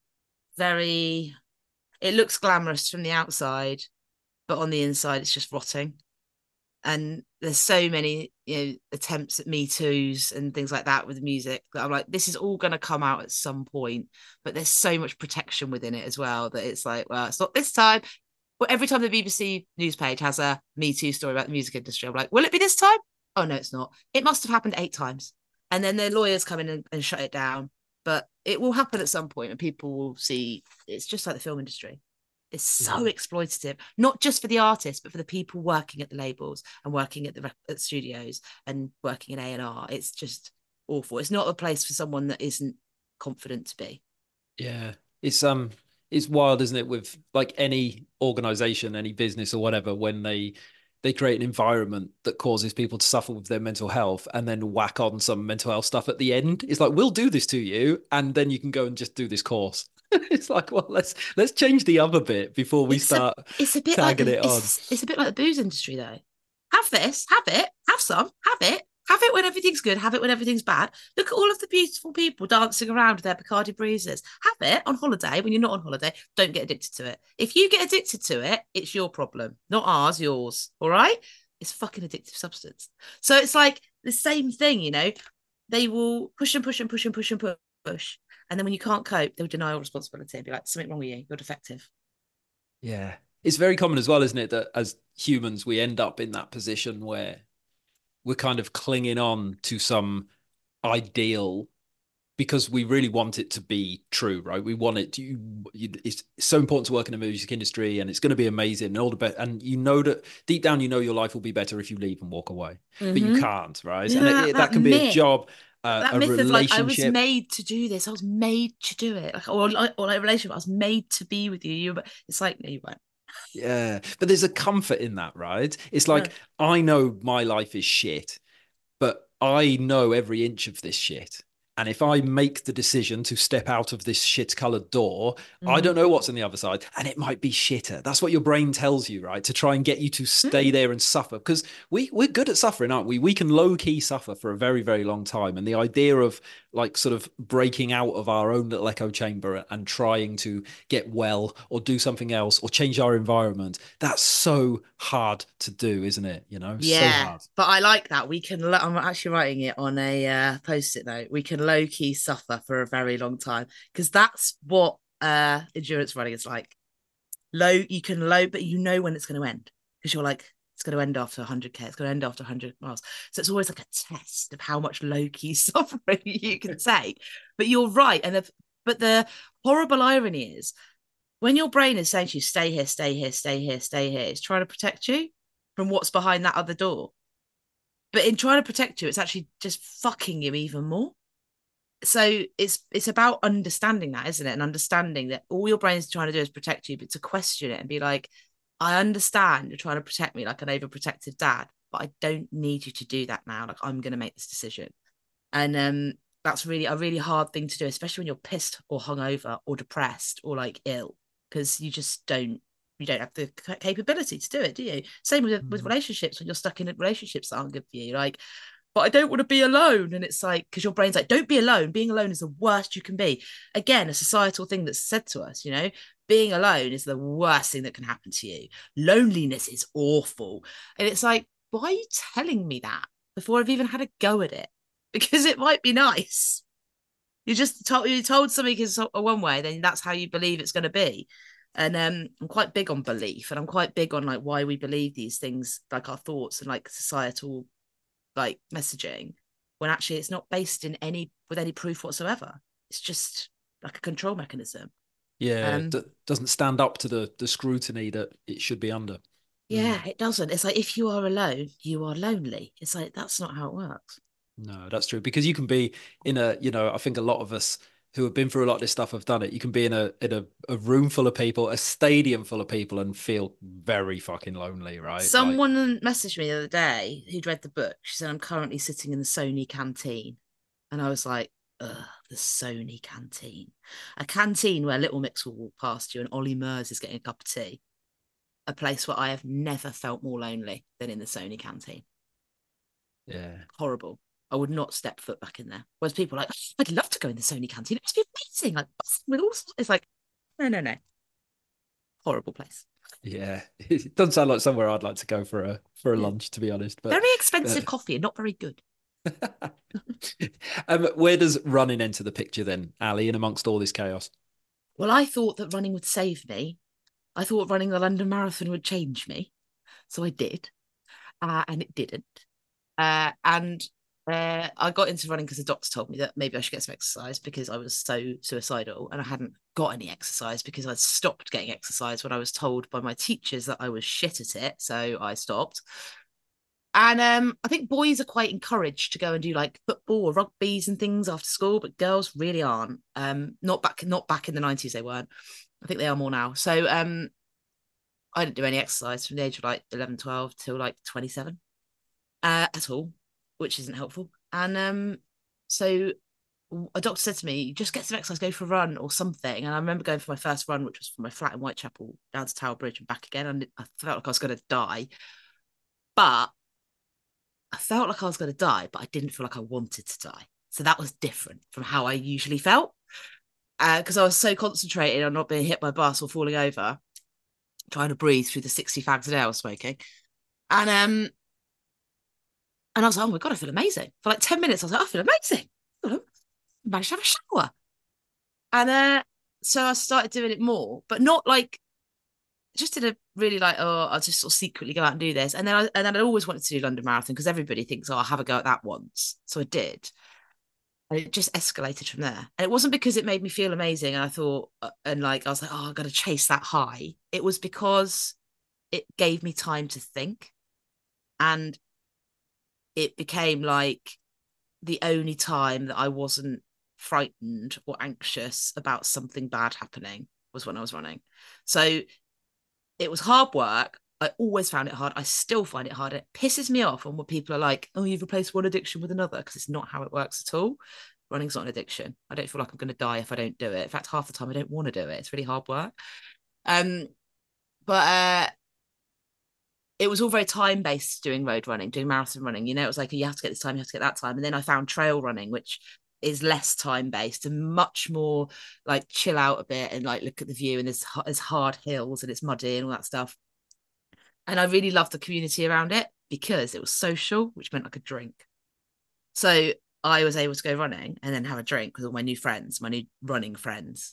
very, it looks glamorous from the outside. But on the inside, it's just rotting. And there's so many, you know, attempts at Me Too's and things like that with music that I'm like, this is all going to come out at some point, but there's so much protection within it as well that it's like, well, it's not this time. But every time the B B C news page has a Me Too story about the music industry, I'm like, will it be this time? Oh no, it's not. It must have happened eight times. And then their lawyers come in and, and shut it down. But it will happen at some point and people will see it's just like the film industry. It's so Yeah. exploitative, not just for the artists, but for the people working at the labels and working at the at studios and working in A and R. It's just awful. It's not a place for someone that isn't confident to be. Yeah. It's um it's wild, isn't it, with like any organization, any business or whatever, when they they create an environment that causes people to suffer with their mental health and then whack on some mental health stuff at the end. It's like, we'll do this to you, and then you can go and just do this course. It's like, well, let's let's change the other bit before we It's a start it's a bit like tagging the it on. it's it's a bit like the booze industry though. Have this, have it, have some, have it, have it when everything's good, have it when everything's bad. Look at all of the beautiful people dancing around with their Bacardi breezes. Have it on holiday when you're not on holiday. Don't get addicted to it. If you get addicted to it, it's your problem, not ours, yours. All right? It's fucking addictive substance. So it's like the same thing, you know. They will push and push and push and push and push. And then when you can't cope, they'll deny all responsibility and be like, something wrong with you. You're defective. Yeah. It's very common as well, isn't it, that as humans we end up in that position where we're kind of clinging on to some ideal because we really want it to be true, right? We want it to, you, it's so important to work in the music industry and it's going to be amazing and all the best. And you know that deep down, you know, your life will be better if you leave and walk away, but you Mm-hmm. can't, right? And Yeah, it, that that can be a myth. job, uh, That a myth of like I was relationship. made to do this. I was made to do it. Like, or, or like a relationship. I was made to be with you. You, but it's like no, you weren't. Yeah. But there's a comfort in that, right? It's Yeah. like, I know my life is shit, but I know every inch of this shit. And if I make the decision to step out of this shit colored door, I Mm-hmm. don't know what's on the other side. And it might be shitter. That's what your brain tells you, right? To try and get you to Mm. stay there and suffer. Because we, we're good at suffering, aren't we? We can low key suffer for a very, very long time. And the idea of like sort of breaking out of our own little echo chamber and trying to get well or do something else or change our environment, that's so hard to do, isn't it? You know, so Yeah, hard. but I like that. We can. lo- I'm actually writing it on a uh, post-it note. We can low key suffer for a very long time because that's what uh endurance running is like. Low, you can low, but you know when it's going to end because you're like, it's going to end after one hundred k. It's going to end after one hundred miles. So it's always like a test of how much low key suffering you can take. But you're right, and the, but the horrible irony is when your brain is saying to you, stay here, stay here, stay here, stay here, it's trying to protect you from what's behind that other door. But in trying to protect you, it's actually just fucking you even more. So it's it's about understanding that, isn't it? And understanding that all your brain's trying to do is protect you, but to question it and be like, I understand you're trying to protect me like an overprotective dad, but I don't need you to do that now. Like I'm gonna make this decision. And um that's really a really hard thing to do, especially when you're pissed or hungover or depressed or like ill, because you just don't you don't have the capability to do it, do you? Same with with Mm. relationships when you're stuck in relationships that aren't good for you. Like, but I don't want to be alone. And it's like, because your brain's like, don't be alone. Being alone is the worst you can be. Again, a societal thing that's said to us, you know, being alone is the worst thing that can happen to you. Loneliness is awful. And it's like, why are you telling me that before I've even had a go at it? Because it might be nice. You just told you told something is a one way, then that's how you believe it's going to be. And um, I'm quite big on belief, and I'm quite big on like why we believe these things, like our thoughts and like societal like messaging, when actually it's not based in any with any proof whatsoever. It's just like a control mechanism. Yeah, Um, that doesn't stand up to the the scrutiny that it should be under. Mm. yeah, it doesn't. It's like if you are alone, you are lonely. It's like that's not how it works. No, that's true because you can be in a, you know, I think a lot of us who have been through a lot of this stuff have done it. You can be in a in a, a room full of people, a stadium full of people, and feel very fucking lonely, right? Like, Someone messaged me the other day who'd read the book. She said, I'm currently sitting in the Sony canteen. And I was like, ugh, the Sony canteen. A canteen where Little Mix will walk past you and Ollie Murs is getting a cup of tea. A place where I have never felt more lonely than in the Sony canteen. yeah, Horrible. I would not step foot back in there. Whereas people are like, I'd love to go in the Sony canteen. It must be amazing. Like with all sorts. It's like, no, no, no. Horrible place. Yeah, it doesn't sound like somewhere I'd like to go for a for a Yeah. lunch, to be honest. But Very uh, expensive coffee and not very good. um, where does running enter the picture then, Ali, in amongst all this chaos? Well, I thought that running would save me. I thought running the London Marathon would change me. So I did, uh, and it didn't. Uh, and uh, I got into running because the doctor told me that maybe I should get some exercise because I was so suicidal and I hadn't got any exercise because I'd stopped getting exercise when I was told by my teachers that I was shit at it. So I stopped. And um, I think boys are quite encouraged to go and do like football or rugby's and things after school, but girls really aren't. Um, not back, not back in the nineties, they weren't. I think they are more now. So um, I didn't do any exercise from the age of like eleven, twelve till like twenty-seven uh, at all, which isn't helpful. And um, so a doctor said to me, just get some exercise, go for a run or something. And I remember going for my first run, which was from my flat in Whitechapel down to Tower Bridge and back again. And I felt like I was going to die. But I felt like I was going to die, but I didn't feel like I wanted to die. So that was different from how I usually felt. Because uh, I was so concentrated on not being hit by a bus or falling over, trying to breathe through the sixty fags a day I was smoking. And um, and I was like, oh my God, I feel amazing. For like ten minutes, I was like, I feel amazing. I managed to have a shower. And uh, so I started doing it more, but not like just did a really like, oh, I'll just sort of secretly go out and do this. And then I and then I always wanted to do London Marathon because everybody thinks, oh, I'll have a go at that once. So I did. And it just escalated from there. And it wasn't because it made me feel amazing. And I thought, uh, and like, I was like, oh, I've got to chase that high. It was because it gave me time to think. And it became like the only time that I wasn't frightened or anxious about something bad happening was when I was running. So it was hard work. I always found it hard. I still find it hard. It pisses me off when people are like, oh, you've replaced one addiction with another, because it's not how it works at all. Running's not an addiction. I don't feel like I'm going to die if I don't do it. In fact, half the time I don't want to do it. It's really hard work. Um, but uh, it was all very time based doing road running, doing marathon running. You know, it was like, you have to get this time, you have to get that time. And then I found trail running, which is less time based and much more like chill out a bit and like look at the view, and there's, there's hard hills and it's muddy and all that stuff. And I really loved the community around it because it was social, which meant I could drink. So I was able to go running and then have a drink with all my new friends, my new running friends.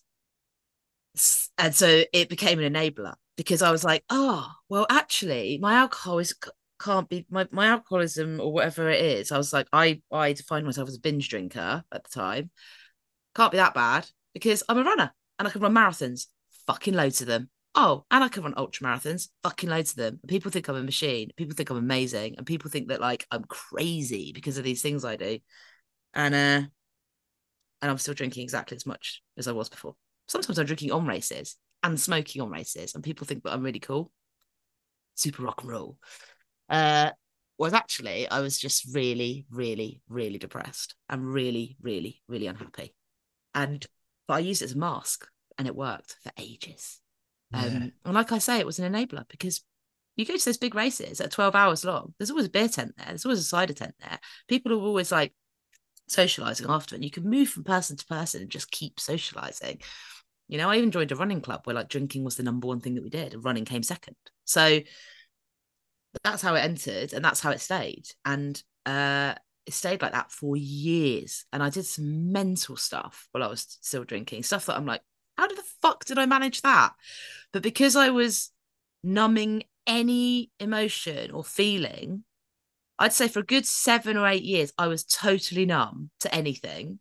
And so it became an enabler because I was like, oh, well, actually, my alcohol is can't be my, my alcoholism or whatever it is. I was like, I I defined myself as a binge drinker at the time. Can't be that bad because I'm a runner and I can run marathons, fucking loads of them. Oh, and I can run ultra marathons, fucking loads of them. People think I'm a machine. People think I'm amazing, and people think that like I'm crazy because of these things I do. And uh, and I'm still drinking exactly as much as I was before. Sometimes I'm drinking on races and smoking on races, and people think that I'm really cool, super rock and roll. Uh, was actually I was just really, really, really depressed and really, really, really unhappy. And but I used it as a mask, and it worked for ages. Yeah. Um, and like I say, it was an enabler because you go to those big races that are twelve hours long. There's always a beer tent there. There's always a cider tent there. People are always like socializing after, and you can move from person to person and just keep socializing. You know, I even joined a running club where like drinking was the number one thing that we did, and running came second. So that's how it entered, and that's how it stayed. And uh, it stayed like that for years. And I did some mental stuff while I was still drinking, stuff that I'm like, how did the fuck did I manage that? But because I was numbing any emotion or feeling, I'd say for a good seven or eight years, I was totally numb to anything.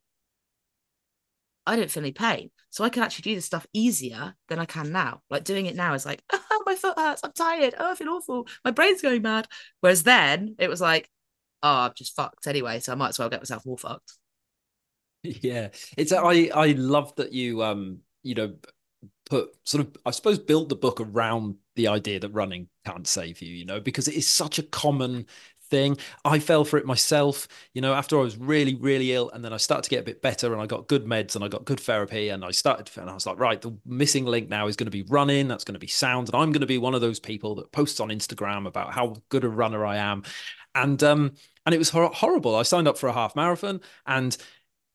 I didn't feel any pain. So I can actually do this stuff easier than I can now. Like doing it now is like, oh, my foot hurts. I'm tired. Oh, I feel awful. My brain's going mad. Whereas then it was like, oh, I'm just fucked anyway. So I might as well get myself more fucked. Yeah. It's I I love that you um you know put sort of I suppose build the book around the idea that running can't save you, you know, because it is such a common thing. I fell for it myself, you know, after I was really, really ill, and then I started to get a bit better, and I got good meds and I got good therapy, and I started, and I was like, right, the missing link now is going to be running. That's going to be sound, and I'm going to be one of those people that posts on Instagram about how good a runner I am, and um, and it was hor- horrible. I signed up for a half marathon, and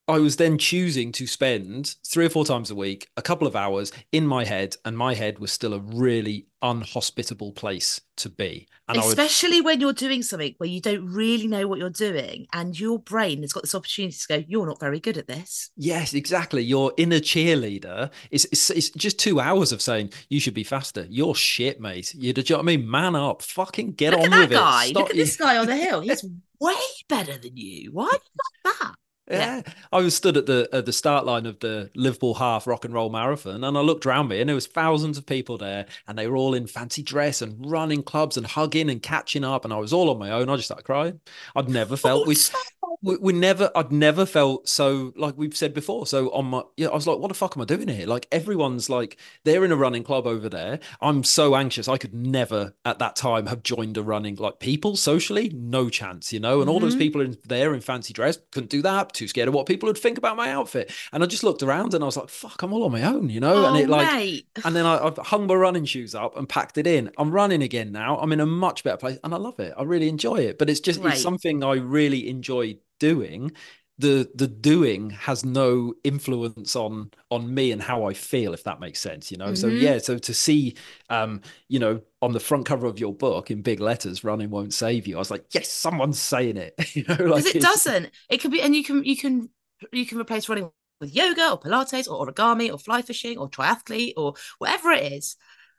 I was then choosing to spend three or four times a week, a couple of hours in my head, and my head was still a really unhospitable place to be. And I would, Especially when you're doing something where you don't really know what you're doing and your brain has got this opportunity to go, you're not very good at this. yes, exactly. Your inner cheerleader is it's, it's just two hours of saying you should be faster. You're shit, mate. You, do you know what I mean? Man up, fucking get Look at on that with it. guy. Look Stop at you. this guy on the hill. He's way better than you. Why are you like that? Yeah. Yeah, I was stood at the at the start line of the Liverpool Half Rock and Roll Marathon, and I looked around me, and there was thousands of people there, and they were all in fancy dress and running clubs and hugging and catching up, and I was all on my own. I just started crying. I'd never felt Oh, we stop. we, we never I'd never felt so, like we've said before, so on my, yeah, I was like, what the fuck am I doing here? Like everyone's like, they're in a running club over there. I'm so anxious. I could never at that time have joined a running, like, people socially, no chance, you know. And all those Mm-hmm. people in there in fancy dress, couldn't do that, too scared of what people would think about my outfit. And I just looked around and I was like, fuck, I'm all on my own, you know. And Oh, it like, mate. and then I, I've hung my running shoes up and packed it in. I'm running again now. I'm in a much better place and I love it. I really enjoy it. But it's just, it's Great. something I really enjoy doing. The the doing has no influence on on me and how I feel, if that makes sense, you know. So Mm-hmm. yeah, so to see, um, you know, on the front cover of your book in big letters, "Running won't save you," I was like, yes, someone's saying it, you know, Because like it it's doesn't. It could be, and you can you can you can replace running with yoga or Pilates or origami or fly fishing or triathlete or whatever it is.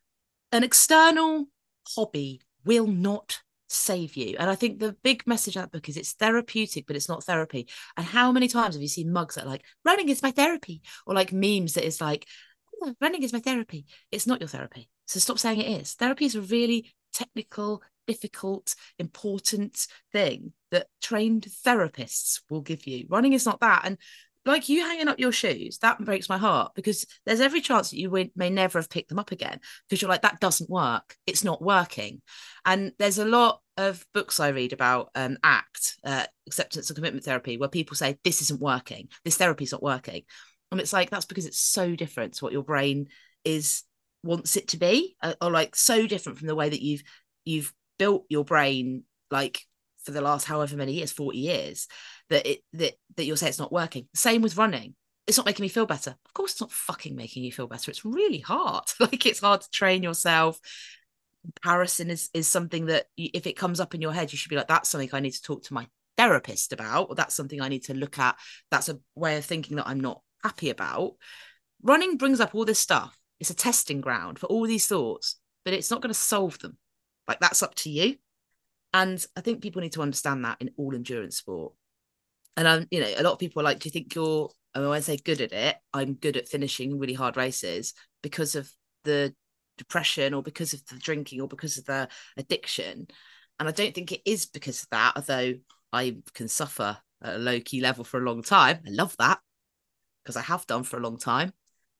An external hobby will not save you. And I think the big message of that book is it's therapeutic, but it's not therapy. And how many times have you seen mugs that are like, running is my therapy? Or like memes that is like, oh, running is my therapy. It's not your therapy. So stop saying it is. Therapy is a really technical, difficult, important thing that trained therapists will give you. Running is not that. And like you hanging up your shoes, that breaks my heart because there's every chance that you may never have picked them up again because you're like, that doesn't work. It's not working. And there's a lot of books I read about um, ACT, uh, acceptance and commitment therapy, where people say, this isn't working. This therapy's not working. And it's like, that's because it's so different to what your brain is wants it to be, uh, or like so different from the way that you've you've built your brain, like for the last however many years, forty years, that it that that you'll say it's not working. Same with running. It's not making me feel better. Of course it's not fucking making you feel better. It's really hard. Like it's hard to train yourself. Comparison is is something that you, if it comes up in your head, you should be like, that's something I need to talk to my therapist about, or that's something I need to look at. That's a way of thinking that I'm not happy about. Running brings up all this stuff. It's a testing ground for all these thoughts, but it's not going to solve them. Like that's up to you. And I think people need to understand that in all endurance sport. And I'm, you know, a lot of people are like, do you think you're, I mean, when I say good at it, I'm good at finishing really hard races because of the depression or because of the drinking or because of the addiction. And I don't think it is because of that, although I can suffer at a low key level for a long time. I love that because I have done for a long time.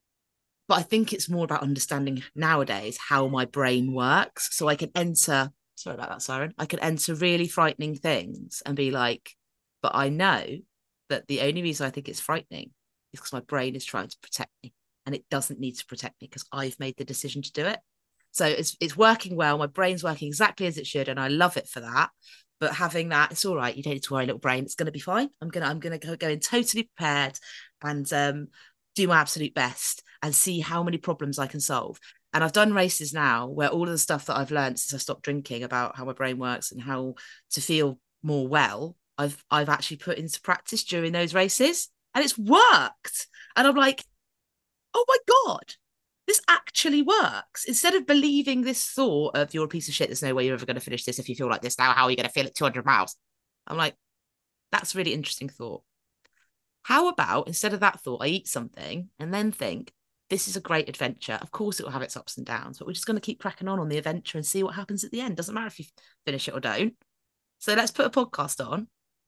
But I think it's more about understanding nowadays how my brain works. So I can enter, sorry about that, siren. I can enter really frightening things and be like, but I know that the only reason I think it's frightening is because my brain is trying to protect me and it doesn't need to protect me because I've made the decision to do it. So it's it's working well. My brain's working exactly as it should. And I love it for that. But having that, it's all right. You don't need to worry, little brain. It's going to be fine. I'm going to, I'm going to go, go in totally prepared and um, do my absolute best and see how many problems I can solve. And I've done races now where all of the stuff that I've learned since I stopped drinking about how my brain works and how to feel more well, I've I've actually put into practice during those races and it's worked. And I'm like, oh my God, this actually works. Instead of believing this thought of you're a piece of shit, there's no way you're ever going to finish this if you feel like this now, how are you going to feel at two hundred miles? I'm like, that's a really interesting thought. How about instead of that thought, I eat something and then think, this is a great adventure. Of course, it will have its ups and downs, but we're just going to keep cracking on on the adventure and see what happens at the end. Doesn't matter if you finish it or don't. So let's put a podcast on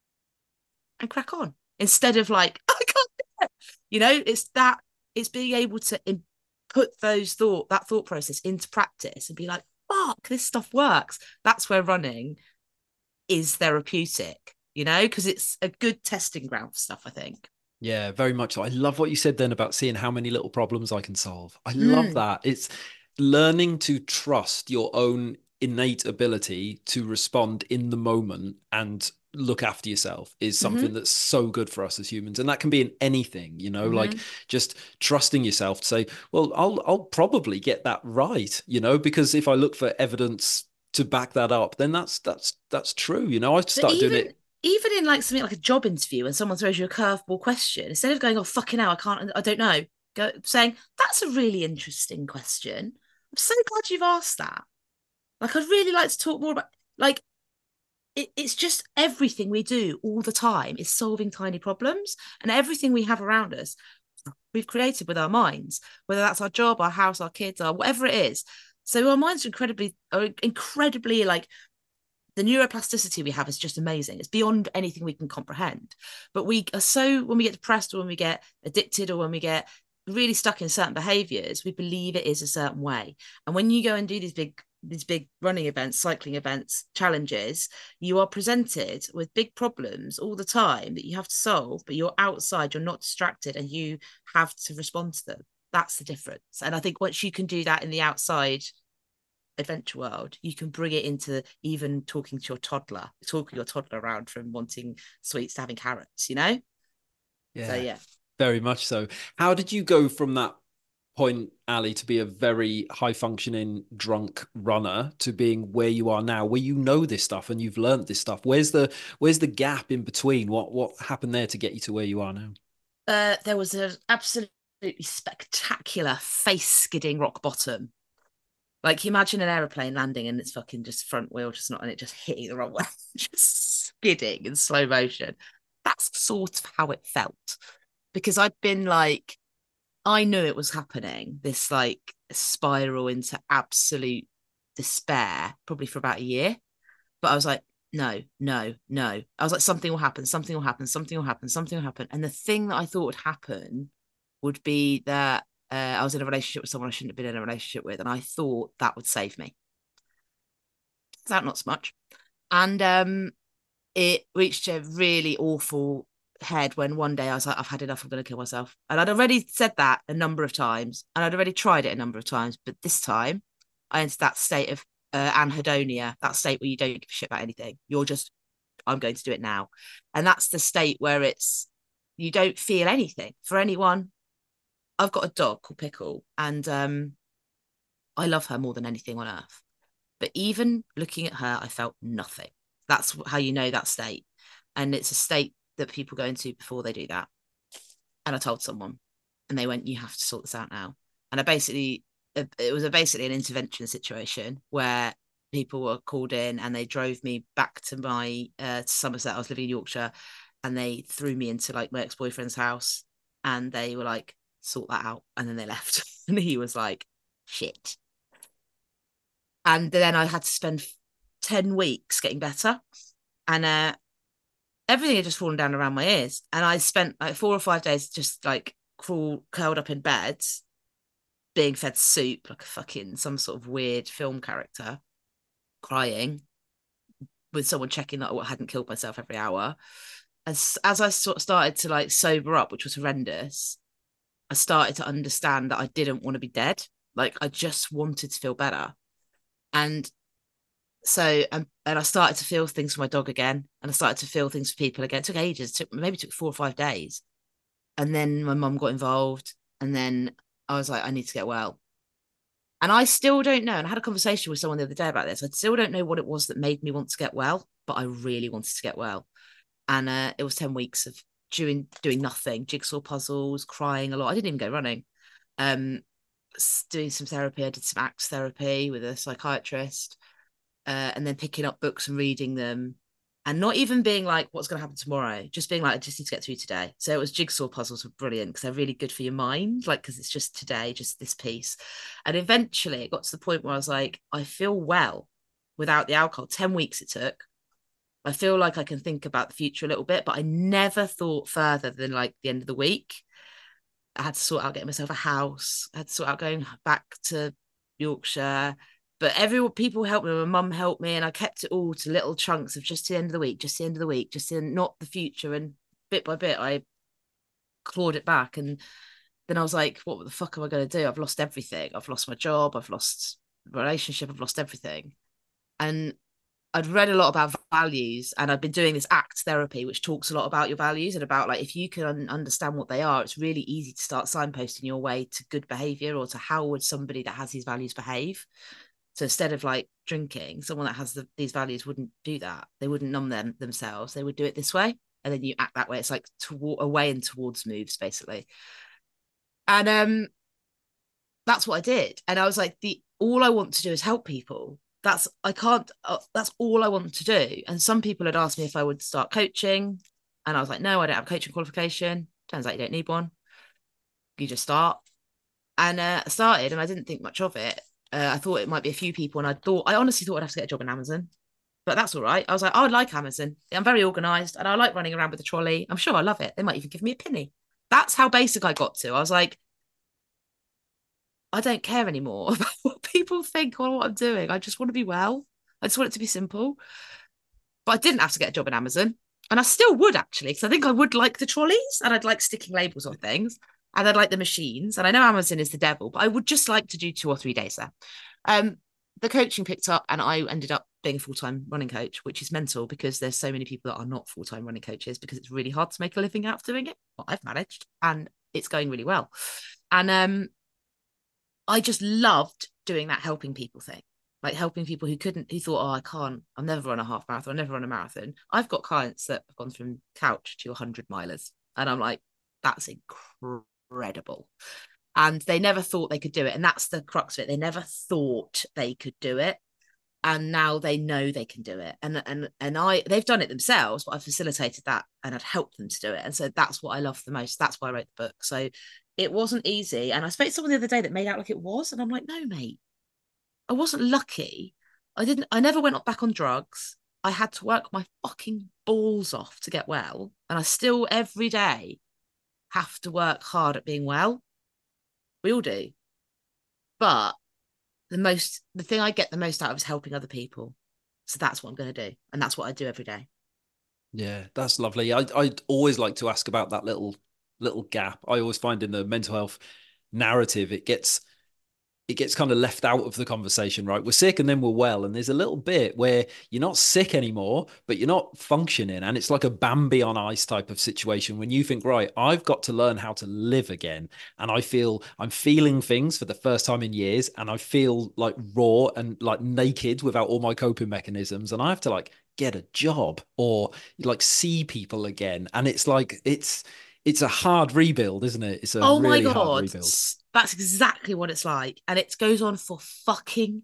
and crack on instead of like, I can't do it. You know, it's that, it's being able to in, put those thought, that thought process into practice and be like, fuck, this stuff works. That's where running is therapeutic, you know, because it's a good testing ground for stuff, I think. Yeah, very much so. I love what you said then about seeing how many little problems I can solve. I love Mm. that. It's learning to trust your own innate ability to respond in the moment and look after yourself is Mm-hmm. something that's so good for us as humans. And that can be in anything, you know, like Mm-hmm. just trusting yourself to say, well, I'll I'll probably get that right, you know, because if I look for evidence to back that up, then that's that's that's true. You know, I But started doing even it. even in like something like a job interview, and someone throws you a curveball question, instead of going, "Oh fucking hell, I can't, I don't know," go saying, "That's a really interesting question. I'm so glad you've asked that. Like, I'd really like to talk more about like." It, it's just everything we do all the time is solving tiny problems, and everything we have around us we've created with our minds, whether that's our job, our house, our kids, or whatever it is. So our minds are incredibly are incredibly like the neuroplasticity we have is just amazing. It's beyond anything we can comprehend. But we are so, when we get depressed or when we get addicted or when we get really stuck in certain behaviors, we believe it is a certain way. And when you go and do these big these big running events, cycling events, challenges, you are presented with big problems all the time that you have to solve, but you're outside, you're not distracted, and you have to respond to them. That's the difference. And I think once you can do that in the outside adventure world, you can bring it into even talking to your toddler, talking your toddler around from wanting sweets to having carrots, you know? So Yeah, yeah. very much so. How did you go from that point, Ali, to be a very high functioning drunk runner to being where you are now, where you know this stuff and you've learned this stuff? Where's the where's the gap in between? What what happened there to get you to where you are now? Uh, there was an absolutely spectacular face skidding rock bottom. Like, imagine an aeroplane landing and its fucking just front wheel just not, and it just hitting the wrong way, just skidding in slow motion. That's sort of how it felt, because I'd been like, I knew it was happening, this like spiral into absolute despair, probably for about a year. But I was like, no, no, no. I was like, something will happen, something will happen, something will happen, something will happen. And the thing that I thought would happen would be that uh, I was in a relationship with someone I shouldn't have been in a relationship with. And I thought that would save me. That not so much. And um, it reached a really awful head when one day I was like, I've had enough, I'm going to kill myself. And I'd already said that a number of times, and I'd already tried it a number of times. But this time I entered that state of uh, anhedonia, that state where you don't give a shit about anything. You're just, I'm going to do it now. And that's the state where it's, you don't feel anything for anyone. I've got a dog called Pickle, and um, I love her more than anything on earth. But even looking at her, I felt nothing. That's how you know that state. And it's a state that people go into before they do that. And I told someone, and they went, "You have to sort this out now." And I basically, it was a, basically an intervention situation where people were called in and they drove me back to my uh, to Somerset. I was living in Yorkshire, and they threw me into like my ex-boyfriend's house, and they were like, "Sort that out," and then they left. And he was like, "Shit." And then I had to spend ten weeks getting better, and uh, everything had just fallen down around my ears. And I spent like four or five days just like crawl curled up in bed, being fed soup like a fucking some sort of weird film character, crying, with someone checking that I hadn't killed myself every hour. As as I sort of started to like sober up, which was horrendous, I started to understand that I didn't want to be dead. Like, I just wanted to feel better. And so um, and I started to feel things for my dog again, and I started to feel things for people again. It took ages, it took maybe took four or five days. And then my mum got involved, and then I was like, I need to get well. And I still don't know. And I had a conversation with someone the other day about this. I still don't know what it was that made me want to get well, but I really wanted to get well. And uh, it was ten weeks of doing doing nothing, jigsaw puzzles, crying a lot. I didn't even go running. Um, doing some therapy. I did some A C T therapy with a psychiatrist, uh, and then picking up books and reading them, and not even being like, what's going to happen tomorrow? Just being like, I just need to get through today. So it was jigsaw puzzles were brilliant because they're really good for your mind, like, because it's just today, just this piece. And eventually it got to the point where I was like, I feel well without the alcohol. ten weeks it took. I feel like I can think about the future a little bit, but I never thought further than like the end of the week. I had to sort out getting myself a house. I had to sort out going back to Yorkshire. But everyone, people helped me. My mum helped me, and I kept it all to little chunks of just the end of the week, just the end of the week, just in not the future. And bit by bit, I clawed it back. And then I was like, "What the fuck am I going to do? I've lost everything. I've lost my job. I've lost relationship. I've lost everything." And I'd read a lot about values, and I've been doing this ACT therapy, which talks a lot about your values and about like if you can understand what they are, it's really easy to start signposting your way to good behavior or to how would somebody that has these values behave. So instead of like drinking, someone that has the, these values wouldn't do that. They wouldn't numb them themselves. They would do it this way, and then you act that way. It's like to, away and towards moves, basically. And um, that's what I did. And I was like, the all I want to do is help people. That's I can't. Uh, that's all I want to do. And some people had asked me if I would start coaching, and I was like, no, I don't have a coaching qualification. Turns out you don't need one. You just start. And uh, I started, and I didn't think much of it. Uh, I thought it might be a few people, and I thought I honestly thought I'd have to get a job in Amazon, but that's all right. I was like, oh, I like Amazon. I'm very organised, and I like running around with a trolley. I'm sure I love it. They might even give me a penny. That's how basic I got to. I was like, I don't care anymore about what people think or what I'm doing. I just want to be well. I just want it to be simple. But I didn't have to get a job in Amazon, and I still would actually, because I think I would like the trolleys, and I'd like sticking labels on things. And I'd like the machines. And I know Amazon is the devil, but I would just like to do two or three days there. Um, the coaching picked up, and I ended up being a full-time running coach, which is mental because there's so many people that are not full-time running coaches because it's really hard to make a living out of doing it. Well, I've managed, and it's going really well. And um, I just loved doing that helping people thing, like helping people who couldn't, who thought, oh, I can't, I'll never run a half marathon, I'll never run a marathon. I've got clients that have gone from couch to one hundred milers. And I'm like, that's incredible. incredible. And they never thought they could do it. And that's the crux of it. They never thought they could do it. And now they know they can do it. And and and I they've done it themselves, but I facilitated that and I'd helped them to do it. And so that's what I love the most. That's why I wrote the book. So it wasn't easy. And I spoke to someone the other day that made out like it was. And I'm like, no, mate, I wasn't lucky. I didn't, I never went back on drugs. I had to work my fucking balls off to get well. And I still every day have to work hard at being well. We all do. But the most, the thing I get the most out of is helping other people. So that's what I'm going to do. And that's what I do every day. Yeah, that's lovely. I, I'd always like to ask about that little, little gap. I always find in the mental health narrative, it gets, it gets kind of left out of the conversation, right? We're sick and then we're well. And there's a little bit where you're not sick anymore, but you're not functioning. And it's like a Bambi on ice type of situation when you think, right, I've got to learn how to live again. And I feel I'm feeling things for the first time in years. And I feel like raw and like naked without all my coping mechanisms. And I have to like get a job or like see people again. And it's like, it's, it's a hard rebuild, isn't it? It's a oh really my God, hard rebuild. That's exactly what it's like. And it goes on for fucking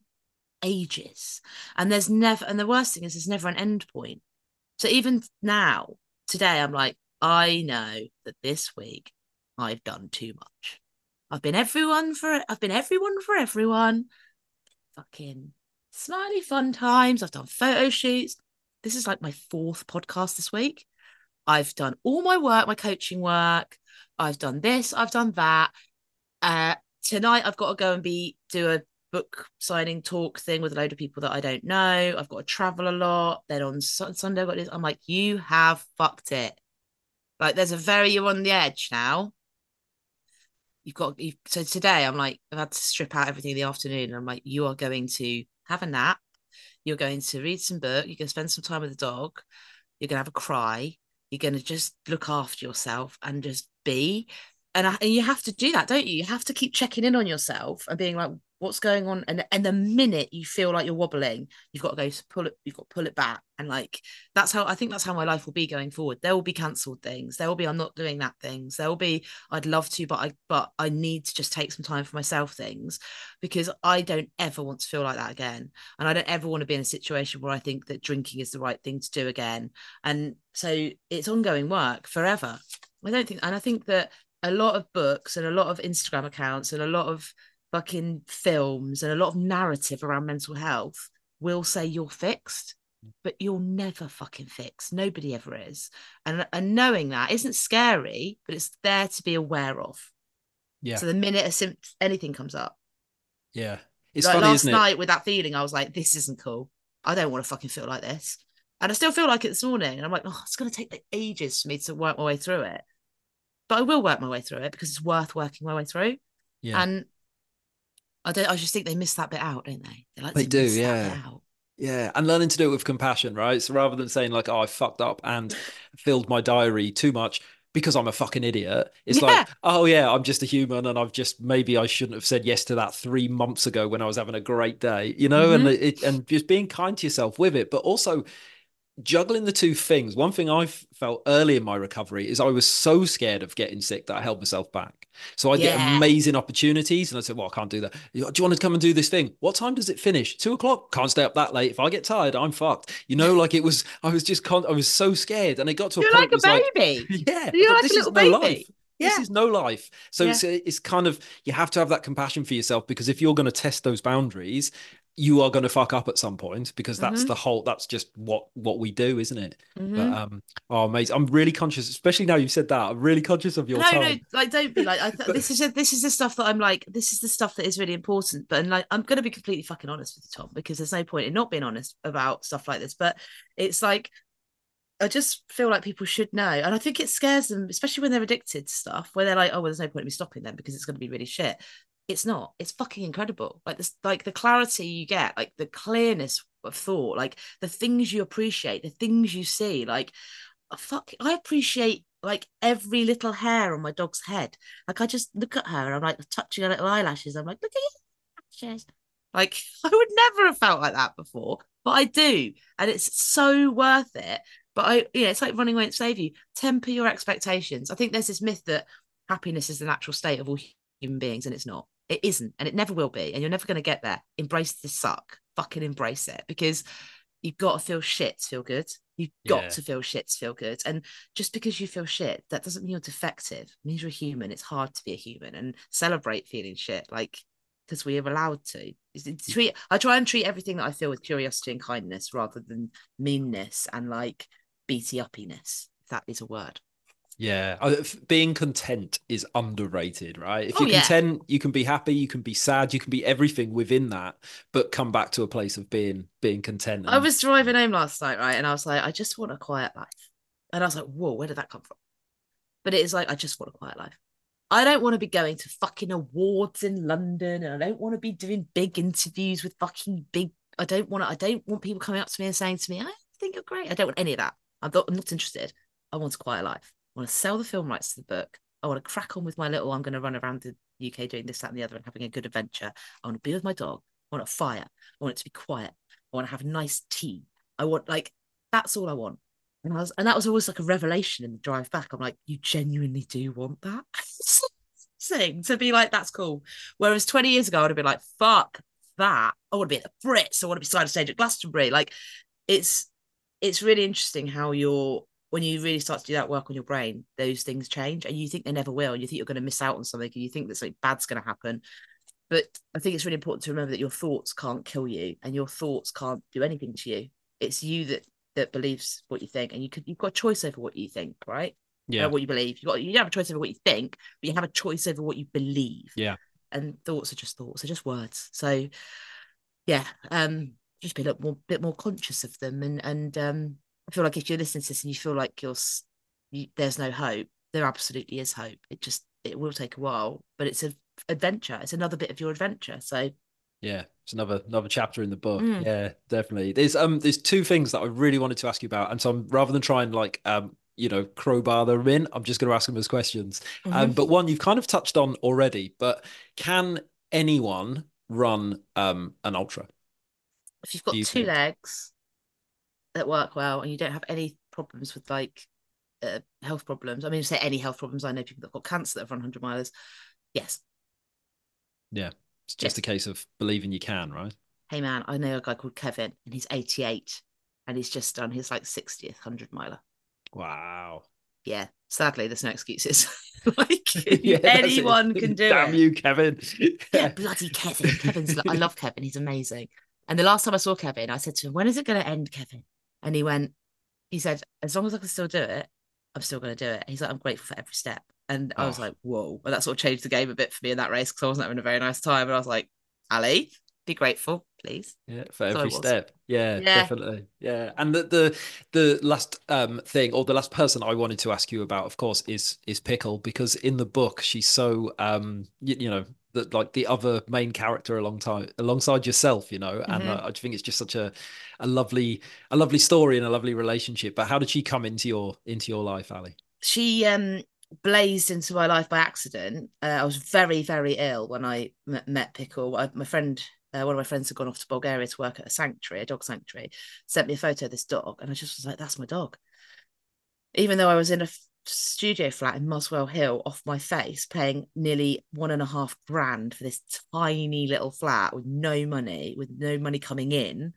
ages. And there's never, and the worst thing is there's never an end point. So even now, today, I'm like, I know that this week I've done too much. I've been everyone for, I've been everyone for everyone. Fucking smiley fun times. I've done photo shoots. This is like my fourth podcast this week. I've done all my work, my coaching work. I've done this, I've done that. Uh, tonight I've got to go and be do a book signing talk thing with a load of people that I don't know. I've got to travel a lot. Then on Sunday I've got this. I'm like, you have fucked it. Like there's a very, you're on the edge now. You've got, you've, so today I'm like, I've had to strip out everything in the afternoon. And I'm like, you are going to have a nap. You're going to read some book. You're going to spend some time with the dog. You're going to have a cry. You're going to just look after yourself and just be. And, I, and you have to do that, don't you? You have to keep checking in on yourself and being like, what's going on? And, and the minute you feel like you're wobbling, you've got to go pull it, you've got to pull it back. And like, that's how, I think that's how my life will be going forward. There will be cancelled things. There will be, I'm not doing that things. There will be, I'd love to, but I, but I need to just take some time for myself things because I don't ever want to feel like that again. And I don't ever want to be in a situation where I think that drinking is the right thing to do again. And so it's ongoing work forever. I don't think, and I think that a lot of books and a lot of Instagram accounts and a lot of fucking films and a lot of narrative around mental health will say you're fixed, but you're never fucking fixed. Nobody ever is. And, and knowing that isn't scary, but it's there to be aware of. Yeah. So the minute a sim- anything comes up. Yeah. It's like funny, last isn't it? night with that feeling, I was like, this isn't cool. I don't want to fucking feel like this. And I still feel like it this morning. And I'm like, oh, it's going to take like ages for me to work my way through it. But I will work my way through it because it's worth working my way through. Yeah. And I don't. I just think they miss that bit out, don't they? They like they to do, miss yeah. that bit out. Yeah, and learning to do it with compassion, right? So rather than saying like, "Oh, I fucked up and filled my diary too much because I'm a fucking idiot," it's like, Yeah. "Oh yeah, I'm just a human, and I've just maybe I shouldn't have said yes to that three months ago when I was having a great day," you know, and Hmm. it and just being kind to yourself with it, but also juggling the two things. One thing I've felt early in my recovery is I was so scared of getting sick that I held myself back. So I'd get Yeah. amazing opportunities and I'd say, well, I can't do that. Do you want to come and do this thing? What time does it finish? Two o'clock? Can't stay up that late. If I get tired, I'm fucked. You know, like it was, I was just, con- I was so scared. And it got to a You're point like where it was like, a baby. yeah, I You're thought like a this is little no life. baby. This Yeah. is no life. So Yeah. it's, it's kind of, you have to have that compassion for yourself because if you're going to test those boundaries, you are going to fuck up at some point because that's Hmm. the whole, that's just what, what we do, isn't it? But Hmm. um, oh, mate, I'm really conscious, especially now you've said that. I'm really conscious of your No, no, time. like don't be like I th- But this is this is the stuff that I'm like this is the stuff that is really important. But and like I'm gonna be completely fucking honest with you, Tom, because there's no point in not being honest about stuff like this. But it's like I just feel like people should know, and I think it scares them, especially when they're addicted to stuff, where they're like, oh, well, there's no point in me stopping them because it's going to be really shit. It's not. It's fucking incredible. Like this, like the clarity you get, like the clearness of thought, like the things you appreciate, the things you see, like oh, fuck, I appreciate like every little hair on my dog's head. Like I just look at her and I'm like touching her little eyelashes. I'm like, look at your eyelashes. Like I would never have felt like that before, but I do, and it's so worth it. But I, yeah, it's like running won't save you. Temper your expectations. I think there's this myth that happiness is the natural state of all human beings, and it's not. It isn't, and it never will be, and you're never going to get there. Embrace the suck. Fucking embrace it because you've got to feel shit to feel good. You've got yeah, to feel shit to feel good. And just because you feel shit, that doesn't mean you're defective. It means you're a human. It's hard to be a human and celebrate feeling shit, like because we are allowed to. Treat I try and treat everything that I feel with curiosity and kindness rather than meanness and like beaty uppiness, if that is a word. yeah. I- Being content is underrated, right? If Oh you're yeah. content, you can be happy, you can be sad, you can be everything within that, but come back to a place of being being content. I And was driving home last night, right? And I was like, I just want a quiet life. And I was like, whoa, where did that come from? But it is like, I just want a quiet life. I don't want to be going to fucking awards in London, and I don't want to be doing big interviews with fucking big. I don't want to. I don't want people coming up to me and saying to me, "I think you're great." I don't want any of that. I'm not, I'm not interested. I want a quiet life. I want to sell the film rights to the book. I want to crack on with my little. I'm going to run around the U K doing this, that, and the other, and having a good adventure. I want to be with my dog. I want a fire. I want it to be quiet. I want to have nice tea. I want like that's all I want. And I was, and that was always like a revelation in the drive back. I'm like, you genuinely do want that? Thing to be like, that's cool. Whereas twenty years ago, I'd have been like, fuck that. I want to be at the Brits. I want to be side stage at Glastonbury. Like, it's it's really interesting how you're when you really start to do that work on your brain, those things change, and you think they never will. And you think you're going to miss out on something, and you think that something bad's going to happen. But I think it's really important to remember that your thoughts can't kill you, and your thoughts can't do anything to you. It's you that that believes what you think, and you could you've got a choice over what you think, right? Uh, yeah, what you believe. You got you don't have a choice over what you think, but you have a choice over what you believe. yeah, And thoughts are just thoughts, they're just words. So yeah, um, just be a little more bit more conscious of them. And and um, I feel like if you're listening to this and you feel like you're you, there's no hope, there absolutely is hope. It just it will take a while, but it's an adventure. It's another bit of your adventure. So yeah. It's another another chapter in the book. mm, Yeah, definitely. There's um there's two things that I really wanted to ask you about, and so I'm, rather than try and like um you know crowbar them in, I'm just going to ask them as questions. Um, but mm-hmm. one you've kind of touched on already, but can anyone run um an ultra? If you've Do got you two think? legs that work well and you don't have any problems with like uh, health problems. I mean, say any health problems. I know people that've got cancer that have run one hundred milers. Yes. Yeah, it's just a Yes. case of believing you can, right? Hey, man, I know a guy called Kevin and he's eighty-eight and he's just done his like sixtieth one hundred miler. Wow. Yeah. Sadly, there's no excuses. Like Yeah, that's anyone can it. do Damn it. you, Kevin. Yeah, bloody Kevin. Kevin's, I love Kevin. He's amazing. And the last time I saw Kevin, I said to him, when is it going to end, Kevin? And he went, he said, as long as I can still do it, I'm still going to do it. He's like, I'm grateful for every step. And I was Oh, like, whoa. And that sort of changed the game a bit for me in that race because I wasn't having a very nice time. And I was like, Ali, be grateful, please. yeah, for So I every was. step. Yeah, Yeah. definitely. Yeah. And the the the last um thing or the last person I wanted to ask you about, of course, is is Pickle, because in the book she's so um you, you know, the like the other main character alongside alongside yourself, you know. And Mm-hmm. uh, I just think it's just such a a lovely a lovely story and a lovely relationship. But how did she come into your into your life, Ali? She um blazed into my life by accident. Uh, I was very, very ill when I m- met Pickle. I, my friend, uh, one of my friends had gone off to Bulgaria to work at a sanctuary, a dog sanctuary, sent me a photo of this dog, and I just was like, that's my dog. Even though I was in a f- studio flat in Muswell Hill off my face, paying nearly one and a half grand for this tiny little flat with no money, with no money coming in,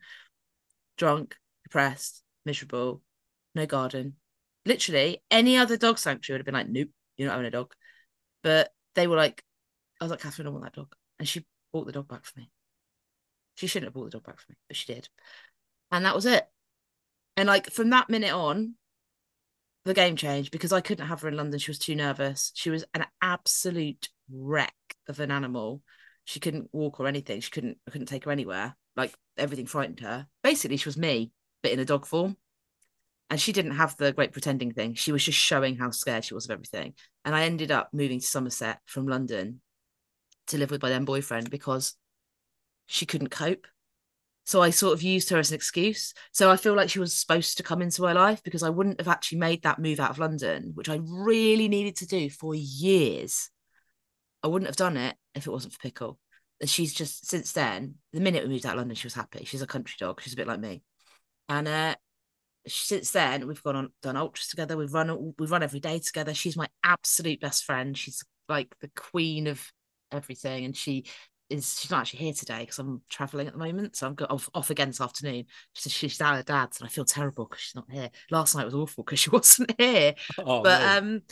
drunk, depressed, miserable, no garden. Literally, any other dog sanctuary would have been like, nope, you're not having a dog. But they were like, I was like, Catherine, I want that dog. And she bought the dog back for me. She shouldn't have bought the dog back for me, but she did. And that was it. And like from that minute on, the game changed because I couldn't have her in London. She was too nervous. She was an absolute wreck of an animal. She couldn't walk or anything. She couldn't, I couldn't take her anywhere. Like everything frightened her. Basically, she was me, but in a dog form. And she didn't have the great pretending thing. She was just showing how scared she was of everything. And I ended up moving to Somerset from London to live with my then boyfriend because she couldn't cope. So I sort of used her as an excuse. So I feel like she was supposed to come into my life because I wouldn't have actually made that move out of London, which I really needed to do for years. I wouldn't have done it if it wasn't for Pickle. And she's just, since then, the minute we moved out of London, she was happy. She's a country dog. She's a bit like me. And uh, since then, we've gone on, done ultras together. We've run, we've run every day together. She's my absolute best friend. She's like the queen of everything. And she is, she's not actually here today because I'm traveling at the moment. So I'm go, off, off again this afternoon. She's, she's out at dad's and I feel terrible because she's not here. Last night was awful because she wasn't here. Oh, but, man. um,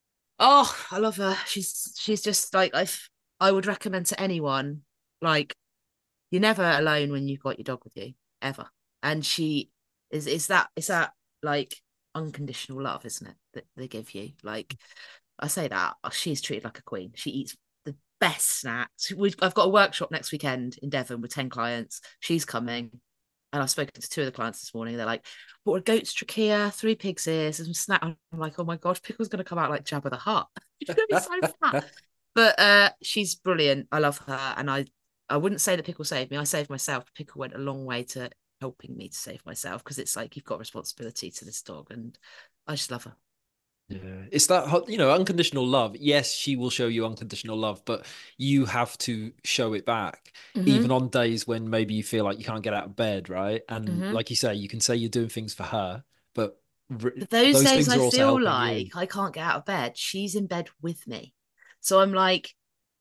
oh, I love her. She's, she's just like, I, I would recommend to anyone, like, you're never alone when you've got your dog with you, ever. And she is, is that, it's that like unconditional love, isn't it? That they give you. Like, I say that, she's treated like a queen. She eats the best snacks. We've, I've got a workshop next weekend in Devon with ten clients. She's coming. And I've spoken to two of the clients this morning. They're like, bought a goat's trachea, three pig's ears, and some snack. I'm like, oh my gosh, Pickle's going to come out like Jabba the Hutt. She's going to be so fat. But uh, she's brilliant. I love her. And I, I wouldn't say that Pickle saved me. I saved myself. Pickle went a long way to helping me to save myself because it's like you've got responsibility to this dog. And I just love her. Yeah, it's that, you know, unconditional love. Yes, she will show you unconditional love, but you have to show it back, mm-hmm. even on days when maybe you feel like you can't get out of bed, right? And mm-hmm. like you say, you can say you're doing things for her, but, but those, those days things are I also feel like you. I can't get out of bed. She's in bed with me. So I'm like,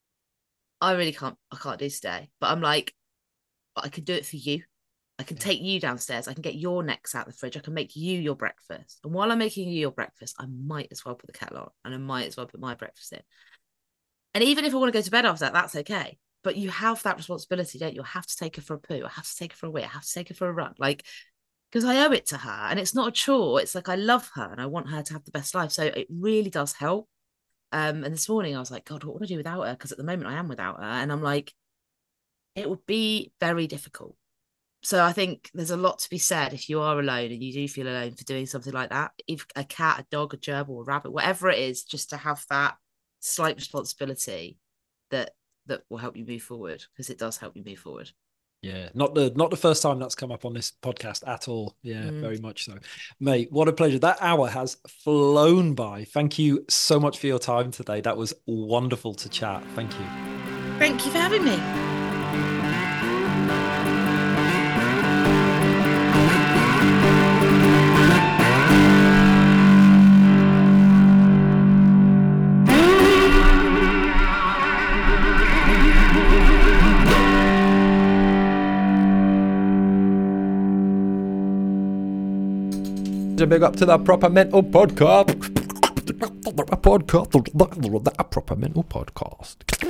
I really can't, I can't do today, but I'm like, I can do it for you. I can take you downstairs. I can get your necks out of the fridge. I can make you your breakfast. And while I'm making you your breakfast, I might as well put the kettle on and I might as well put my breakfast in. And even if I want to go to bed after that, that's okay. But you have that responsibility, don't you? I have to take her for a poo. I have to take her for a wee. I have to take her for a run. Like, because I owe it to her. And it's not a chore. It's like I love her and I want her to have the best life. So it really does help. Um, and this morning I was like, God, what would I do without her? Because at the moment I am without her. And I'm like, it would be very difficult. So I think there's a lot to be said if you are alone and you do feel alone for doing something like that. If a cat, a dog, a gerbil, a rabbit, whatever it is, just to have that slight responsibility that that will help you move forward, because it does help you move forward. Yeah, not the not the first time that's come up on this podcast at all. Yeah, mm. very much so. Mate, what a pleasure. That hour has flown by. Thank you so much for your time today. That was wonderful to chat. Thank you. Thank you for having me. A big up to the Proper Mental Podcast. Podcast. The Proper Mental Podcast.